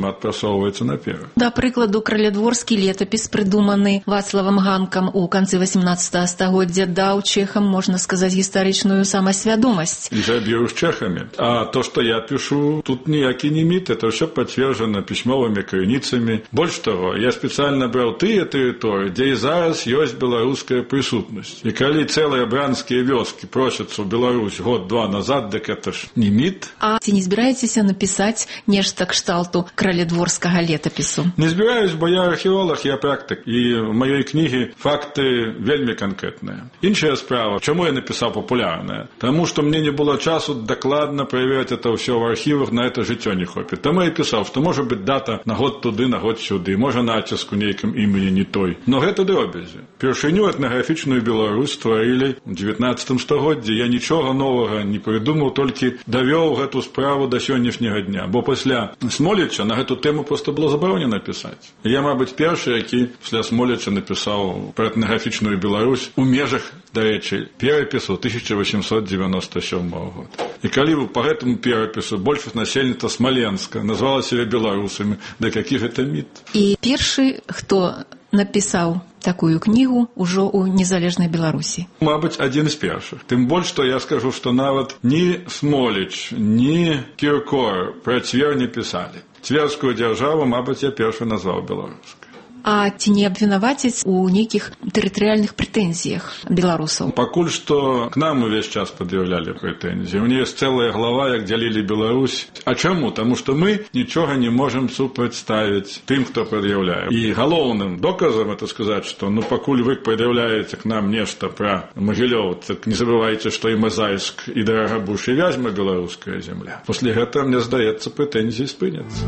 прасоўваецца наперад. Да прыкладу, кралядворскі летапіс, прыдуманы Вацлавам Ганкам у канцы васемнаццатага стагоддзя, даў чэхам, можна сказаць, гістарычную самасвядомасць. І забіў з чэхамі. А то, што я пишу, тут ніякі не міт, это ўсё пацверджана пісьмовымі крыніцамі. Больш таго, я спецыяльна браў тыя тэрыторыі, дзе і зараз ёсць беларуская прысутнасць. І калі цэлыя брянскія вёскі просяцца ў Беларусь год-два назад, дык это ж не міт. А ці не збіраецеся напісаць нешта кшталту кралядворскага летапісу? Не збіраюсь, бо я археолог, я практык, і в маёй кнігі факты вельмі канкрэтныя. Іншая справа, чаму я напісаў папулярнае? Таму што мне не было часу дакладна праверыць это ўсё в архівах, на это жыццё не хопіць. Таму я пісаў, што можа быць дата на год туды, на год сюды, можа націск у нейкім імені не той. Но гэта дробязі. Першыню этнаграфічную Беларусь стварылі ў дзевятнаццатым стагоддзі. Я нічога новага не прыдумаў, толькі давёў гэту справу да сённяшняга дня. Бо пасля Смоліча на гэту тэму проста было забаронена пісаць. Я, мабыць, першы, які пасля Смоліча напісаў пра этнаграфічную Беларусь у межах, дарэчы, перапісу тысяча восемьсот девяносто седьмого года. І калі па гэтаму перапісу большасць насельніцтва Смаленска назвала сябе беларусамі, дык які гэта міт. І першы, хто напісаў такую кнігу ўжо ў незалежнай Беларусі? Мабыць, адзін з першых. Тым больш, што я скажу, што нават ні Смоліч, ні Кіркор пра Цвер не пісалі. Цверскую дзяржаву, мабыць, я першы назваў беларускай. А ці не абвінаваціць у нейкіх тэрытарыяльных прэтэнзіях беларусаў? Пакуль што к нам увесь час пад'яўлялі прэтэнзіі. У нее ёсць цэлая глава, як дзялілі Беларусь. А чаму? Таму што мы нічога не можам супрацьставіць тым, хто прад'яўляе. І галоўным доказам это сказаць, што ну пакуль вы прад'яўляеце к нам нешта пра Магілёў, так не забывайце, што і Мазайск, і Дарагабуш, і Вязьма беларуская зямля. Пасля гэтага, мне здаецца, прэтэнзіі спыняцца.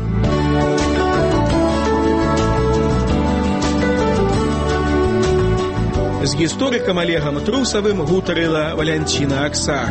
З гісторыкам Олегам Трусавым гутарыла Валянціна Аксак.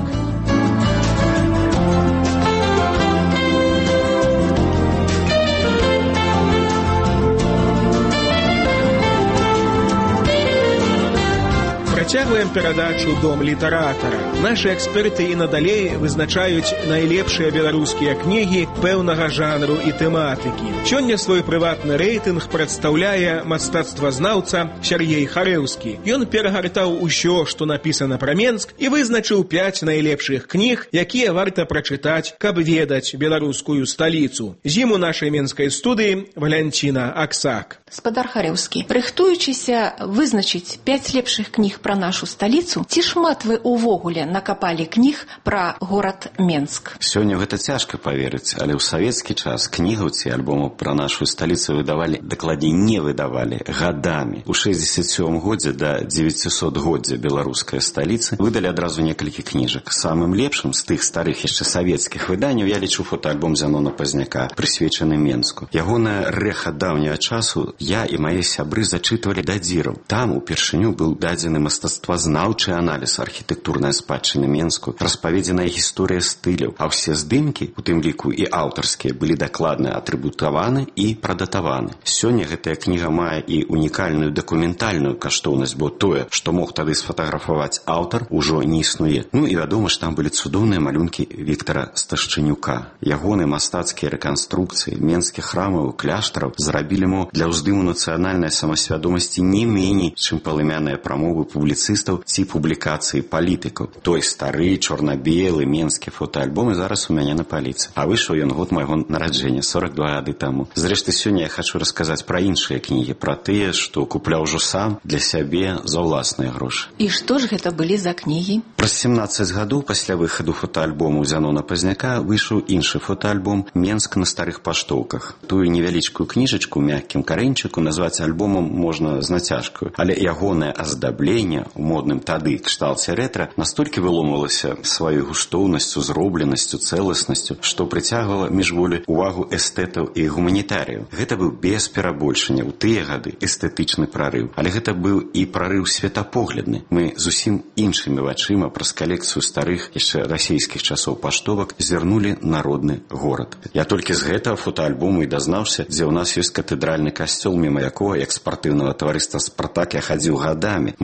Працягваем перадачу «Дом літаратара». Нашы эксперты і надалей вызначаюць найлепшыя беларускія кнігі пэўнага жанру і тэматыкі. Сёння свой прыватны рэйтынг прадстаўляе мастацтвазнаўца Сергей Харэўскі. Ён перагартаў усё, што напісана пра Менск, і вызначыў пяць найлепшых кніг, якія варта прачытаць, каб ведаць беларускую сталіцу. З ім у нашай менскай студыі Валянціна Аксак. Спадар Харэўскі, рыхтуючыся вызначыць пяць лепшых кніг пра нашу сталіцу, ці шмат вы увогуле накапалі кніг пра горад Менск? Сёння гэта цяжка паверыць, але ў савецкі час кнігаў ці альбомаў пра нашу сталіцу выдавалі, дакладней не выдавалі, гадамі. У шэсцьдзесят сёмым годзе да дзевяцісотгоддзя беларуская сталіца выдалі адразу некалькі кніжак. Самым лепшым з тых старых яшчэ савецкіх выданняў я лічу фотоальбом Зянона Пазняка, прысвечаны Менску. Ягоная рэха даўняга часу я і мае сябры зачытвалі да дзіраў. Там упершыню быў дадзены мастацтвазнаўчы аналіз архітэктурнай спадчыны Менску, распаведзеная гісторыя стыляў, а ўсе здымкі, у тым ліку і аўтарскія, былі дакладна атрыбутаваны і прадатаваны. Сёння гэтая кніга мае і унікальную дакументальную каштоўнасць, бо тое, што мог тады сфатаграфаваць аўтар, ужо не існуе. Ну і вядома ж, там былі цудоўныя малюнкі Віктара Сташчанюка. Ягоныя мастацкія рэканструкцыі менскіх храмаў і кляштараў зрабілі мо для ўздыму нацыянальнай самасвядомасці не меней, чым палымяныя прамовы публіцыстаў ці публікацыі палітыкаў. Той стары, чорна-белы менскі фотоальбом зараз у мяне на паліцы. А выйшаў ён год майго нараджэння, сорок два гады таму. Зрэшты, сёння я хачу расказаць пра іншыя кнігі, пра тыя, што купляў ужо сам для сябе за ўласныя грошы. І што ж гэта былі за кнігі? Праз семнаццаць гадоў пасля выхаду фотоальбому Зянона Пазняка выйшаў іншы фотоальбом «Менск на старых паштоўках». Тую невялічкую кніжачку ў мяккім карэньчыку назваць альбомам можна з нацяжкаю, але ягонае аздабленне у модным тады кшталце рэтра настолькі выломвалася сваёй густоўнасцю, зробленасцю, цэласнасцю, што прыцягвала міжволі увагу эстэтаў і гуманітарыяў. Гэта быў без перабольшання ў тыя гады эстэтычны прарыў, але гэта быў і прарыў светапоглядны. Мы зусім іншымі вачыма праз калекцыю старых яшчэ расійскіх часоў паштовак зірнулі народны горад. Я толькі з гэтага фотоальбому і дазнаўся, дзе ў нас ёсць катэдральны касцёл, міма якога, як спартыўнага таварыства «Спартак», я хадзіў гадамі. Мы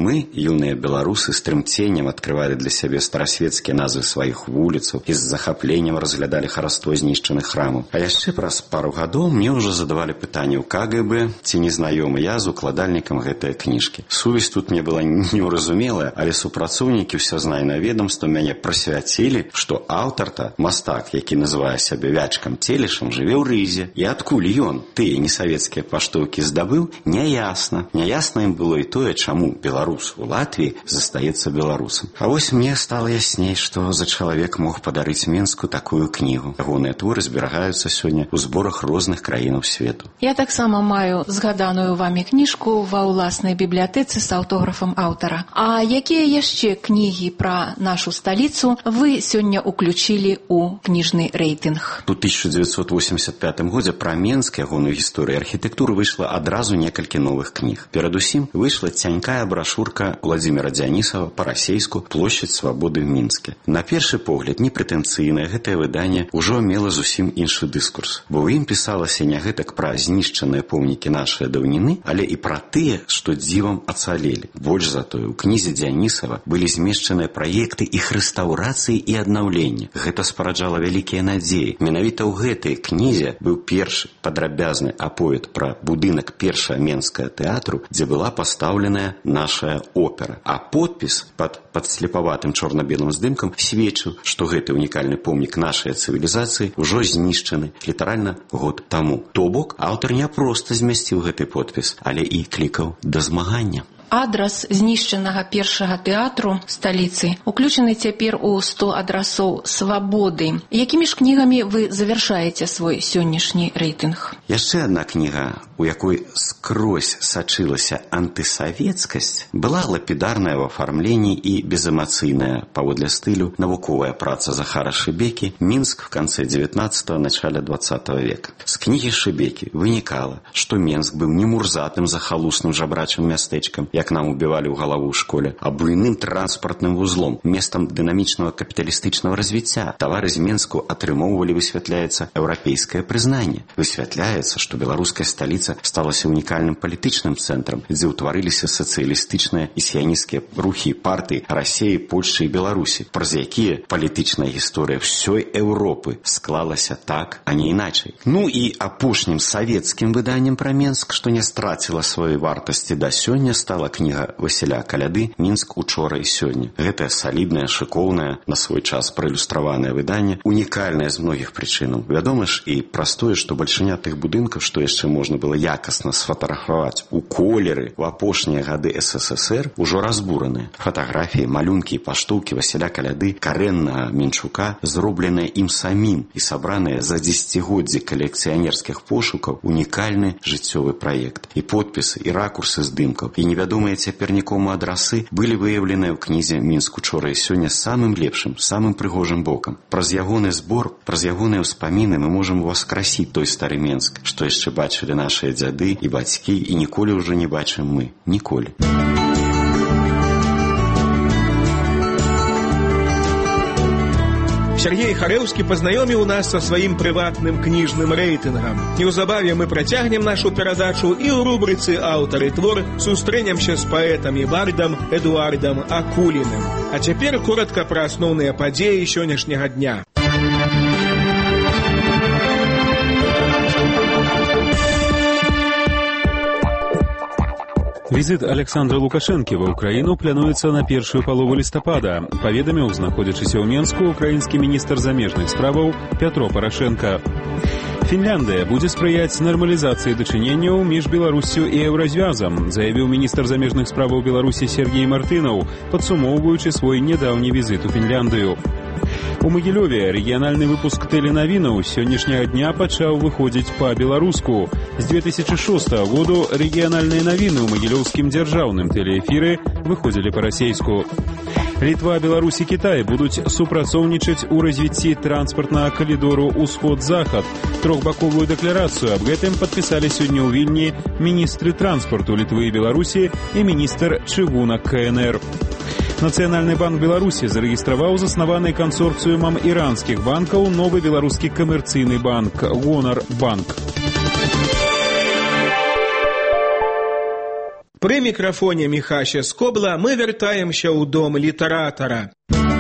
юныя беларусы з трымценнем адкрывалі для сябе старасветскія назвы сваіх вуліцаў і з захапленнем разглядалі хараство знішчаных храмаў. А яшчэ праз пару гадоў мне ўжо задавалі пытанне ў ка гэ бэ, ці не знаёмы я з укладальнікам гэтыя кніжкі. Сувязь тут мне была неўразумелая, але супрацоўнікі ўсязнайнага ведамства мяне прасвяцілі, што аўтар-то, мастак, які называе сябе Вячкам Целішам, жыве ў Рызе. І адкуль ён тыя несавецкія паштоўкі здабыў, няясна. Няясна ім было і тое, чаму беларус у Латвіі застаецца беларусам. А вось мне стала ясней, што за чалавек мог падарыць Менску такую кнігу. Ягоныя творы зберагаюцца сёння ў зборах розных краінаў свету. Я таксама маю згаданую вамі кніжку ва ўласнай бібліятэцы з аўтографам аўтара. А якія яшчэ кнігі пра нашу сталіцу вы сёння ўключілі ў кніжны рэйтынг? У тысяча девятьсот восемьдесят пятым годзе пра Менск, ягоную гісторыю архітэктуры выйшла адразу некалькі новых кніг. Перадусім выйшла цянькая брашурка Владзіміра Дзянісава па-расейску «Площадь свабоды в Мінске». На першы погляд, непрэтэнцыйнае гэтае выданне ўжо мела зусім іншы дыскурс, бо ў ім пісалася не гэтак пра знішчаныя помнікі нашай даўніны, але і пра тыя, што дзівам ацалелі. Больш за тое, у кнізе Дзянісава былі змешчаныя праекты іх рэстаўрацыі і аднаўлення. Гэта спараджала вялікія надзеі. Менавіта ў гэтай кнізе быў першы падрабязны аповед пра будынак першага Менскага тэатру, дзе была пастаўленая нашая опера. А подпіс пад падслепаватым чорна-белым здымкам сведчыў, што гэты унікальны помнік нашай цывілізацыі ўжо знішчаны літаральна год таму. То бок, аўтар не проста змясціў гэты подпіс, але і клікаў да змагання. Адрас знішчанага першага тэатру сталіцы уключаны цяпер у сто адрасоў свабоды. Якімі ж кнігамі вы завяршаеце свой сённяшні рэйтынг? Яшчэ адна кніга, у якой скрозь сачылася антысавецкасць, была лапідарная в афармленні і безэмацыйная, паводле стылю, навуковая праца Захара Шыбекі «Мінск в канцэ дзевятнаццатага, начале двадцатага века». З кнігі Шыбекі вынікала, што Менск быў не мурзатым захалусным жабрачым мястэчкам, як нам убівалі ў галаву ў школе, а буйным транспартным вузлом, местам дынамічнага капіталістычнага развіцця. Тавары з Менску атрымоўвалі, высвятляецца, еўрапейскае прызнанне. Высвятляецца, што беларуская сталіца сталася унікальным палітычным цэнтрам, дзе ўтварыліся сацыялістычныя і сіянісцкія рухі партыі Расіі, Польшчы і Беларусі, праз якія палітычная гісторыя ўсёй Еўропы склалася так, а не іначай. Ну і апошнім савецкім выданнем пра Менск, што не страціла сваёй вартасці да сёння, стала кніга Васіля Каляды «Мінск учора і сёння». Гэтае саліднае, шыкоўнае, на свой час праілюстраванае выданне, унікальнае з многіх прычынаў. Вядома ж і простое, што бальшыня тых будынкаў, што яшчэ можна было якасна сфотаграфаваць у колеры ў апошнія гады эс эс эс эр, ужо разбураныя. Фатаграфіі, малюнкі і паштоўкі Васіля Каляды, карэннага Менчука, зробленыя ім самім і сабраныя за дзесяцігоддзі калекцыянерскіх пошукаў, унікальны жыццёвы праект. І подпісы, і ракурсы здымкаў, і невядомыя цяпер нікому адрасы былі выяўленыя ў кнізе «Мінск учора і сёння» самым лепшым, самым прыгожым бокам. Праз ягоны збор, праз ягоныя ўспаміны мы можам уваскрасіць той стары Менск, што яшчэ бачылі нашыя дзяды і бацькі, і ніколі ўжо не бачым мы. Ніколі. Сергей Харэўскі пазнаёміў нас са сваім прыватным кніжным рэйтынгам. Неўзабаве мы працягнем нашу перадачу і ў рубрыцы «Аўтар і твор» сустрэнемся з паэтам і бардам Эдуардам Акуліным. А цяпер коратка пра асноўныя падзеі сённяшняга дня. Візит Александра Лукашэнкі ва ўкраіну плануецца на першую палову лістапада, паведаміў знаходзячыся ў Менску украінскі міністр замежных справаў Пятро Парашенка. Фінляндыя будзе спрыяць нармалізацыі дачыненняў між Беларуссю і Еўразвязам, заявіў міністр замежных справаў Беларусі Сергей Мартынаў, падсумоўваючы свой нядаўні візит у Фінляндыю. У Магілёве рэгіянальны выпуск тэленавінаў сённяшняга дня пачаў выходзіць па-беларуску. З две тысячи шостага году рэгіянальныя навіны ў магілёўскім дзяржаўным тэлеэфіры выходзілі па-расейску. Літва, Беларусь і Кітай будуць супрацоўнічаць у развіцці транспартнага калідору ўсход-захад. Трохбаковую дэкларацыю аб гэтым падпісалі сёння ў Вільні міністры транспарту Літвы і Беларусі і міністр чыгунак ка эн эр. Нацыянальны банк Беларусі зарэгістраваў заснаваны кансорцыумам іранскіх банкаў новы беларускі камерцыйны банк «Гонар банк». Пры мікрафоне Міхася Скобла мы вяртаемся ў дом літаратара.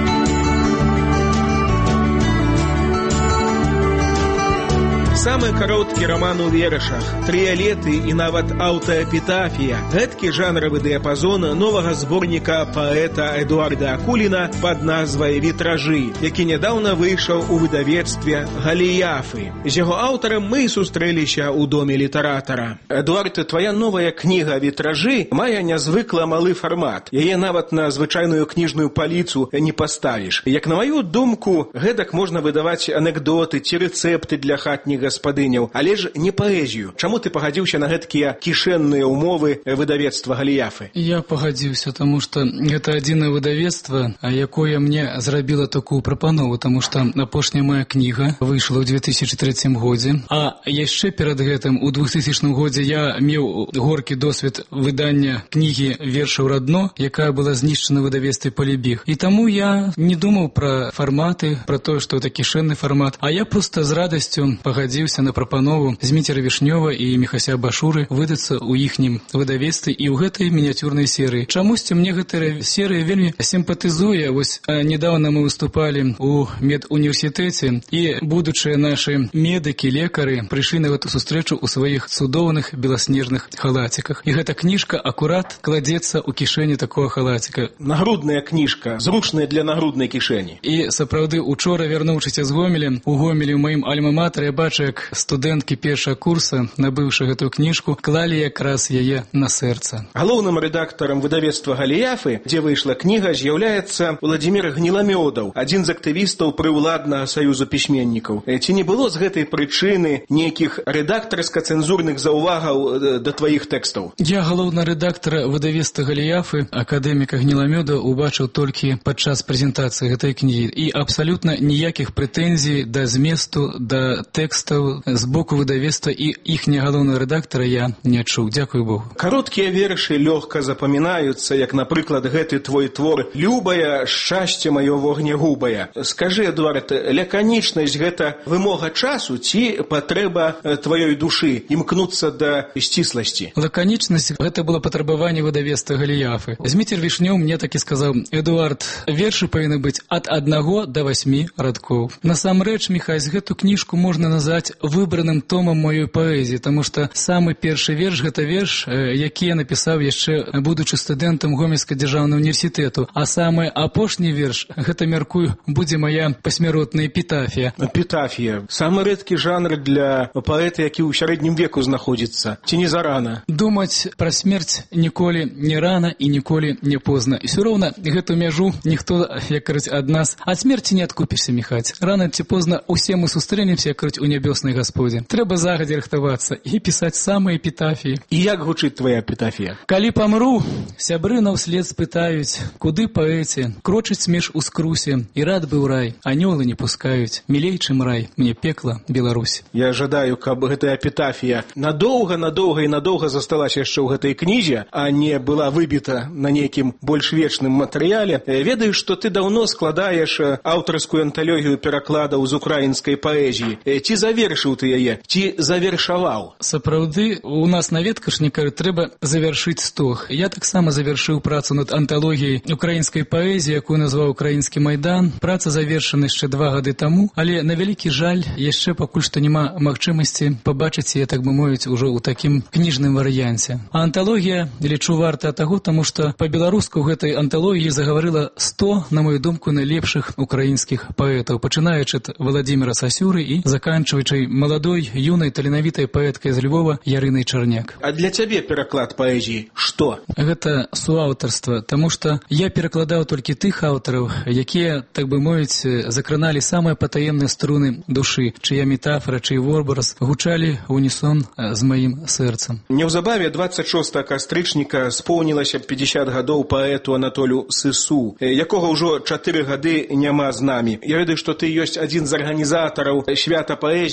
Самы кароткі раман у вершах, трыялеты і нават аўтаэпітафія. Гэткі жанравы дыяпазон новага зборніка паэта Эдуарда Акуліна пад назвай «Вітражы», які нядаўна выйшаў у выдавецтве «Галіяфы». З яго аўтарам мы і сустрэліся ў доме літаратара. Эдуард, твая новая кніга «Вітражы» мае нязвыкла малы фармат. Яе нават на звычайную кніжную паліцу не паставіш. Як на маю думку, гэтак можна выдаваць анекдоты ці рэцэпты для хатніх гаспадыняў, але ж не паэзію. Чаму ты пагадзіўся на гэткія кішэнныя ўмовы выдавецтва Галіяфы? Я пагадзіўся, таму што гэта адзінае выдавецтва, якое мне зрабіла такую прапанову, таму што апошняя моя кніга выйшла ў две тысячы трэцім годзе, а яшчэ перад гэтым у двухтысячным годзе я меў горкі досвед выдання кнігі вершаў «Радно», якая была знішчана ў выдавецтве «Полібіг». І таму я не думаў пра фарматы, пра тое, што гэта кішэнны фармат, а я проста з радасцю пагадзіўся на прапанову Зміцера Вішнёва і Міхася Башуры выдацца ў іхнім выдавецтве і ў гэтай мініатюрнай серыі. Чамусьці мне гэтая серыя вельмі сімпатызуе. Вось недавно мы выступалі ў медуніверсітэце і будучыя нашы медыкі, лекары прыйшлі на гэту сустрэчу ў сваіх цудоўных беласнежных халаціках. І гэта кніжка акурат кладзецца ў кішэні такого халаціка. Нагрудная кніжка, зручная для нагруднай кішэні. І сапраўды учора, вярнуўшыся з Гомеля, у Гомелі ў маім альма-матары я бачу, як студэнткі першага курса, набыўшы гэтую кніжку, клалі якраз яе на сэрца. Галоўным рэдактарам выдавецтва Галіяфы, дзе выйшла кніга, з'яўляецца Владзімір Гніламёдаў, адзін з актывістаў прыўладнага саюзу пісьменнікаў. Ці не было з гэтай прычыны нейкіх рэдактарска-цэнзурных заўвагаў да тваіх тэкстаў? Я галоўны рэдактар выдавецтва Галіяфы, акадэміка Гніламёда, убачыў толькі падчас прэзентацыі гэтай кнігі і абсалютна ніякіх прэтэнзій да зместу, да тэкстаў з боку выдавецтва і іхняга галоўнага рэдактара я не чуў. Дзякуй Богу. Кароткія вершы лёгка запамінаюцца, як, напрыклад, гэты твой твор «Любая, шчасце маё вогнегубая». Скажы, Эдуард, лаканічнасць – гэта вымога часу ці патрэба тваёй душы імкнуцца да сцісласці? Лаканічнасць – гэта было патрабаванне выдавецтва Галіяфы. Зміцер Вішнёў мне так і сказаў: «Эдуард, вершы павінны быць ад аднаго да васьмі радкоў». Насамрэч, Міхась, гэту кніжку можна назваць выбраным томам маёй паэзіі, таму што самы першы верш – гэта верш, які я напісаў яшчэ будучы студэнтам Гомельскага дзяржаўнага універсітэту, а самы апошні верш – гэта, мяркую, будзе моя пасмяротная эпітафія. Эпітафія – самы рэдкі жанр для паэта, які ў сярэднім веку знаходзіцца. Ці не зарана? Думаць пра смерць ніколі не рана і ніколі не позна. І ўсё роўна гэту мяжу ніхто, як кажуць, ад нас ад смерці не адкупішся, Міхаць. Рана ці позна усе мы сустрэнемся, як кажуць, у нябёснай Господзе. Трэба загадзя рыхтавацца і пісаць самыя эпітафіі. І як гучыць твая эпітафія? Калі памру, сябры наўслед спытаюць, куды паэце, крочыць між у скрусе, і рад быў рай, анёлы не пускаюць, мілей, чым рай, мне пекла Беларусь. Я жадаю, каб гэтая эпітафія надоўга, надоўга і надоўга засталася яшчэ ў гэтай кнізе, а не была выбіта на нейкім больш вечным матэрыяле. Ведаю, што ты даўно складаеш аўтарскую анталогію перакладаў з украінскай паэзіі. Ці завершыў ты яе? Ці завершаваў? Сапраўды, у нас на веткашніка трэба завяршыць стог. Я таксама завяршыў працу над анталогіяй украінскай паэзіі, якую назваў «Украінскі майдан». Праца завершана яшчэ два гады таму, але на вялікі жаль яшчэ пакуль што няма магчымасці пабачыць яе, так бы мовіць, ужо ў такім кніжным варыянце. А анталогія, лічу, варта таго, таму што па-беларуску ў гэтай анталогіі загаварыла сто, на мою думку, найлепшых украінскіх паэтаў, пачынаючы ад Владзіміра Сасюры і заканчваючы маладой, юнай, таленавітай паэткай з Львова Ярынай Чарняк. А для цябе пераклад паэзіі што? Гэта суаўтарства, таму што я перакладаў толькі тых аўтараў, якія, так бы мовіць, закраналі самыя патаемныя струны душы, чыя метафора, чый вобраз гучалі ў унісон з маім сэрцам. Неўзабаве дваццаць шостага кастрычніка споўнілася пятьдесят гадоў паэту Анатолю Сысу, якога ўжо чатыры гады няма з намі. Я ведаю, што ты ёсць адзін з арганізатараў свята паэзіі,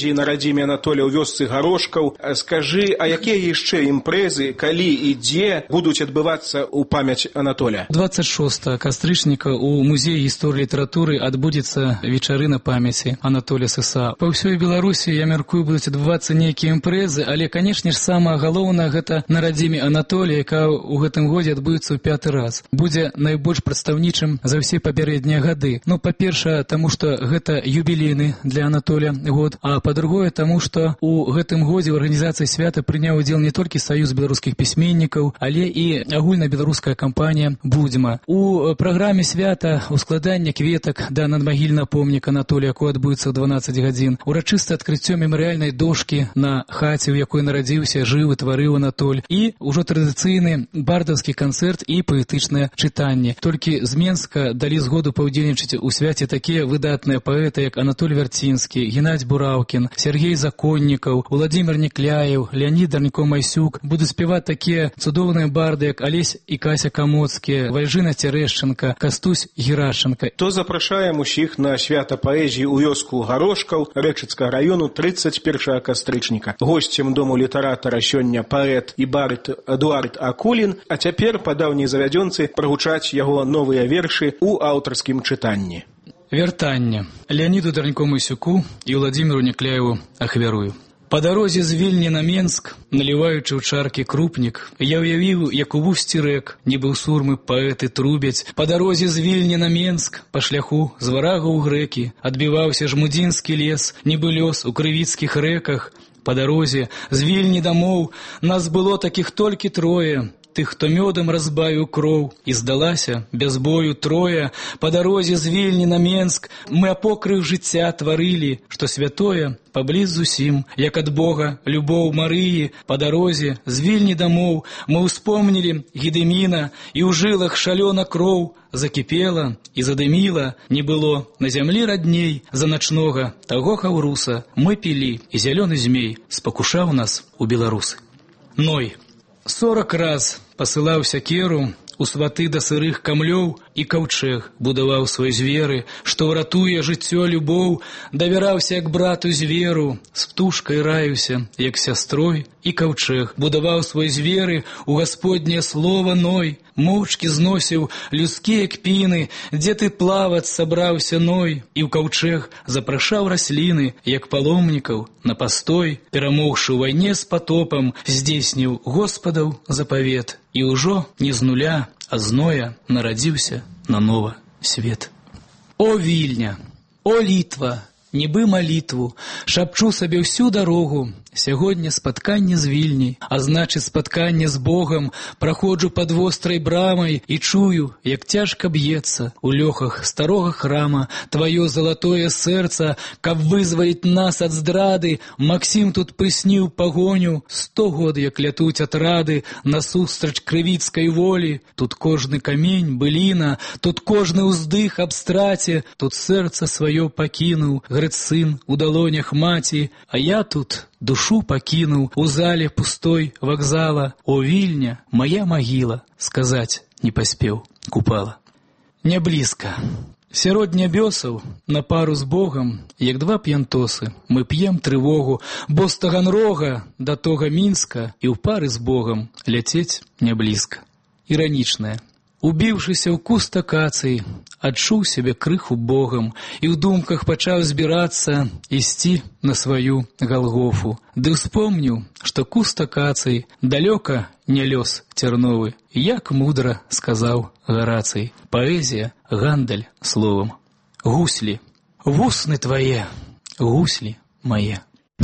паэзіі на радзіме Анатоля ў вёсцы Гарошкаў. Скажы, а якія яшчэ імпрэзы, калі і дзе будуць адбывацца ў памяць Анатоля? двадцать шостого кастрычніка у музеі гісторыі літаратуры адбудзецца вечарына памяці Анатоля Сыса. Па ўсёй Беларусі, я мяркую, будуць адбывацца нейкія імпрэзы, але, канешне ж, самае галоўнае гэта на радзіме Анатолія, якая ў гэтым годзе адбудзецца ў пяты раз. Будзе найбольш прадстаўнічым за ўсе папярэднія гады. Ну, па-першае, таму што гэта юбілейны для Анатоля год, а па-другое, таму што ў гэтым годзе ў арганізацыі свята прыняў удзел не толькі Саюз беларускіх пісьменнікаў, але і агульнабеларуская кампанія «Будзьма». У праграме свята ў складанні кветак да надмагільнага помніка Анатолія, якой адбудзецца ў дванаццаць гадзін, урачыстае адкрыццё мемарыяльнай дошкі на хаце, у якой нарадзіўся, жыў і тварыў Анатоль, і ўжо традыцыйны бардаўскі канцэрт і паэтычнае чытанне. Толькі з Менска далі згоду паўдзельнічаць у свяце такія выдатныя паэты, як Анатоль Вярцінскі, Геннадзь Бураўкін, Сергей Законнікаў, Уладзімір Некляеў, Леонід Дарнько-Майсюк. Будуць спяваць такія цудоўныя барды, як Алесь і Кася Камоцкія, Вальжына Цярэшченка, Кастусь Герашченка. То запрашаем усіх на свята паэзіі ў вёску Гарошкаў Рэчыцкага раёну тридцать первого кастрычніка. Госцем дому літаратара сёння паэт і бард Эдуард Акулін, а цяпер па даўняй завядзёнцы прагучаць яго новыя вершы ў аўтарскім чытанні. Вяртанне. Леоніду Дарнько-Майсюку і Уладзіміру Некляеву ахвярую. Па дарозе з Вільні на Менск, наліваючы ў чаркі крупнік, я ўявіў, як у вусці рэк, нібы ў сурмы паэты трубяць. Па дарозе з Вільні на Менск, па шляху з варага ў грэкі, адбіваўся жмудзінскі лес, нібы лёс у крывіцкіх рэках. Па дарозе з Вільні дамоў нас было такіх толькі трое, тых, хто мёдам разбавіў кроў, і здалася без бою трое. Па дарозе з Вільні на Менск мы апокрыв жыцця тварылі, што святое пабліз зусім, як ад Бога любоў Марыі. Па дарозе з Вільні дамоў мы ўспомнілі Гедыміна, і ў жылах шалёна кроў закіпела і задыміла. Не было на зямлі радней за начнога таго хаўруса. Мы пілі, і зялёны змей спакушаў нас у беларусы. Ной. Сорок раз пасылаў сякеру у сваты да сырых камлёў, і каўчэг будаваў свой зверы, што ўратуе жыццё любоў, давяраўся як брату зверу, з птушкай раіўся, як сястрой, і каўчэг будаваў свой зверы у гасподняе слова ной, моўчкі зносіў людскія кпіны, дзе ты плаваць сабраўся ной, і ў каўчэг запрашаў расліны, як паломнікаў на пастой, перамогшы ў вайне з патопам, здзейсніў Господаў запавет, і ўжо не з нуля, а зноя нарадзіўся нанова свет. О, Вільня! О, Літва! Нібы малітву, шапчу сабе ўсю дарогу, сягоння спатканне з Вільняй, а значыць спатканне з Богам, праходжу пад вострай брамай і чую, як цяжка б'ецца у лёхах старога храма тваё залатое сэрца, каб вызваліць нас ад здрады. Максім тут прысніў пагоню, сто год як лятуць атрады насустрач крывіцкай волі. Тут кожны камень быліна, тут кожны ўздых аб страце, тут сэрца сваё пакінуў грэц сын у далонях маці, а я тут душу пакінуў у зале пустой вакзала. О, Вільня, моя магіла, сказаць не паспеў, купала. Не блізка. Сярод нябёсаў на пару з Богам, як два п'янтосы, мы п'ем трывогу, бо з Таганрога да тога Мінска і ў пары з Богам ляцець не блізка. Іранічнае. Убіўшыся ў куст акацыі, адчуў сябе крыху Богам і ў думках пачаў збірацца ісці на сваю Галгофу. Ды ўспомніў, што куст акацыі далёка не лёс цярновы, як мудра сказаў Гарацый. Паэзія, гандаль словам. Гуслі, вусны твае, гуслі мае.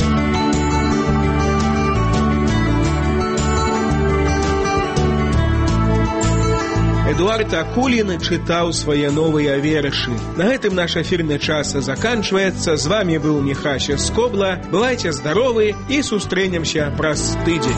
Эдуард Акулін чытаў свае новыя вершы. На гэтым наш эфірны час заканчваецца. З вами быў Міхася Скобла. Бывайце здаровы і сустрэнемся праз тыдзень.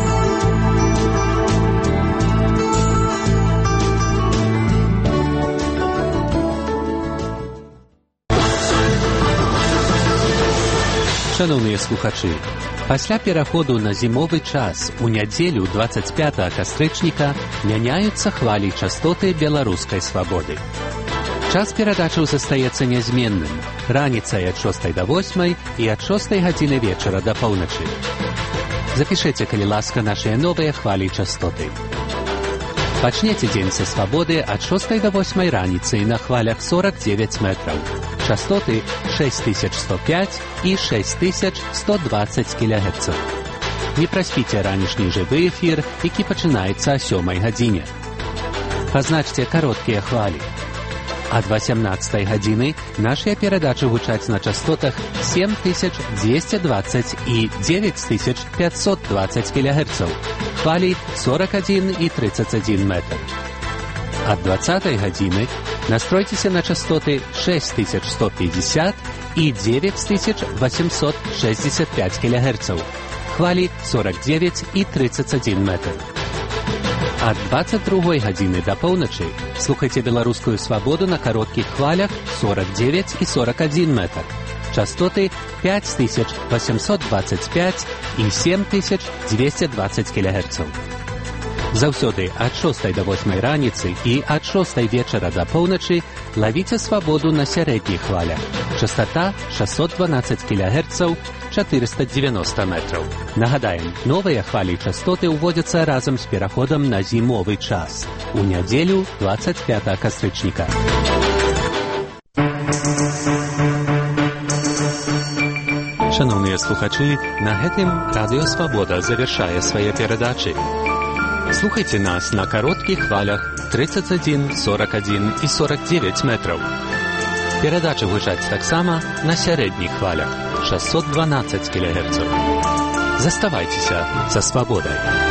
Шановныя слухачы, пасля пераходу на зімовы час у нядзелю двадцать пятого кастрычніка мяняюцца хвалі частоты беларускай свабоды. Час перадачаў застаецца нязменным. Раніцай ад шостай да восьмай і ад шостай гадзіны вечара да поўначы. Запішыце, калі ласка, нашыя новыя хвалі частоты. Пачнеце дзень са свабоды ад шостай да восьмай раніцы на хвалях сорок девять метраў. Частоты шесть тысяч сто пять і шесть тысяч сто двадцать кілогерцаў. Не праспіце ранішні жывы эфір, які пачынаецца о сёмай гадзіне. Пазначце кароткія хвалі. Ад восемнадцатай гадзіны нашыя перадачы гучаць на частотах семь тысяч двести двадцать і девять тысяч пятьсот двадцать кілогерцаў. Хвалі сорок один и тридцать один метр. Ад двадцатай гадзіны настройцеся на частоты шесть тысяч сто пятьдесят и девять тысяч восемьсот шестьдесят пять килогерцев. Хвали сорок девять и тридцать один метр. Ад двадцать другой гадзіны до полночи слухайте белорусскую свободу на коротких хвалях сорок девять и сорок один метр. Частоты пять тысяч восемьсот двадцать пять и семь тысяч двести двадцать килогерцев. Заўсёды ад шостай до восьмай раніцы і ад шостай вечара до поўначы лавіце свабоду на сярэдніх хвалях. Частота шестьсот двенадцать килогерцев, четыреста девяносто метров. Нагадаем, новыя хвалі частоты ўводзяцца разам з пераходам на зімовы час. У нядзелю двадцать пятого кастрычніка. Шановныя слухачы, на гэтым Радыё Свабода завяршае свае перадачы. Слухайте нас на коротких хвалях тридцать один, сорок один и сорок девять метров. Перадачы гучаць таксама на сярэдніх хвалях шестьсот двенадцать килогерцев. Заставайцеся са свабодай.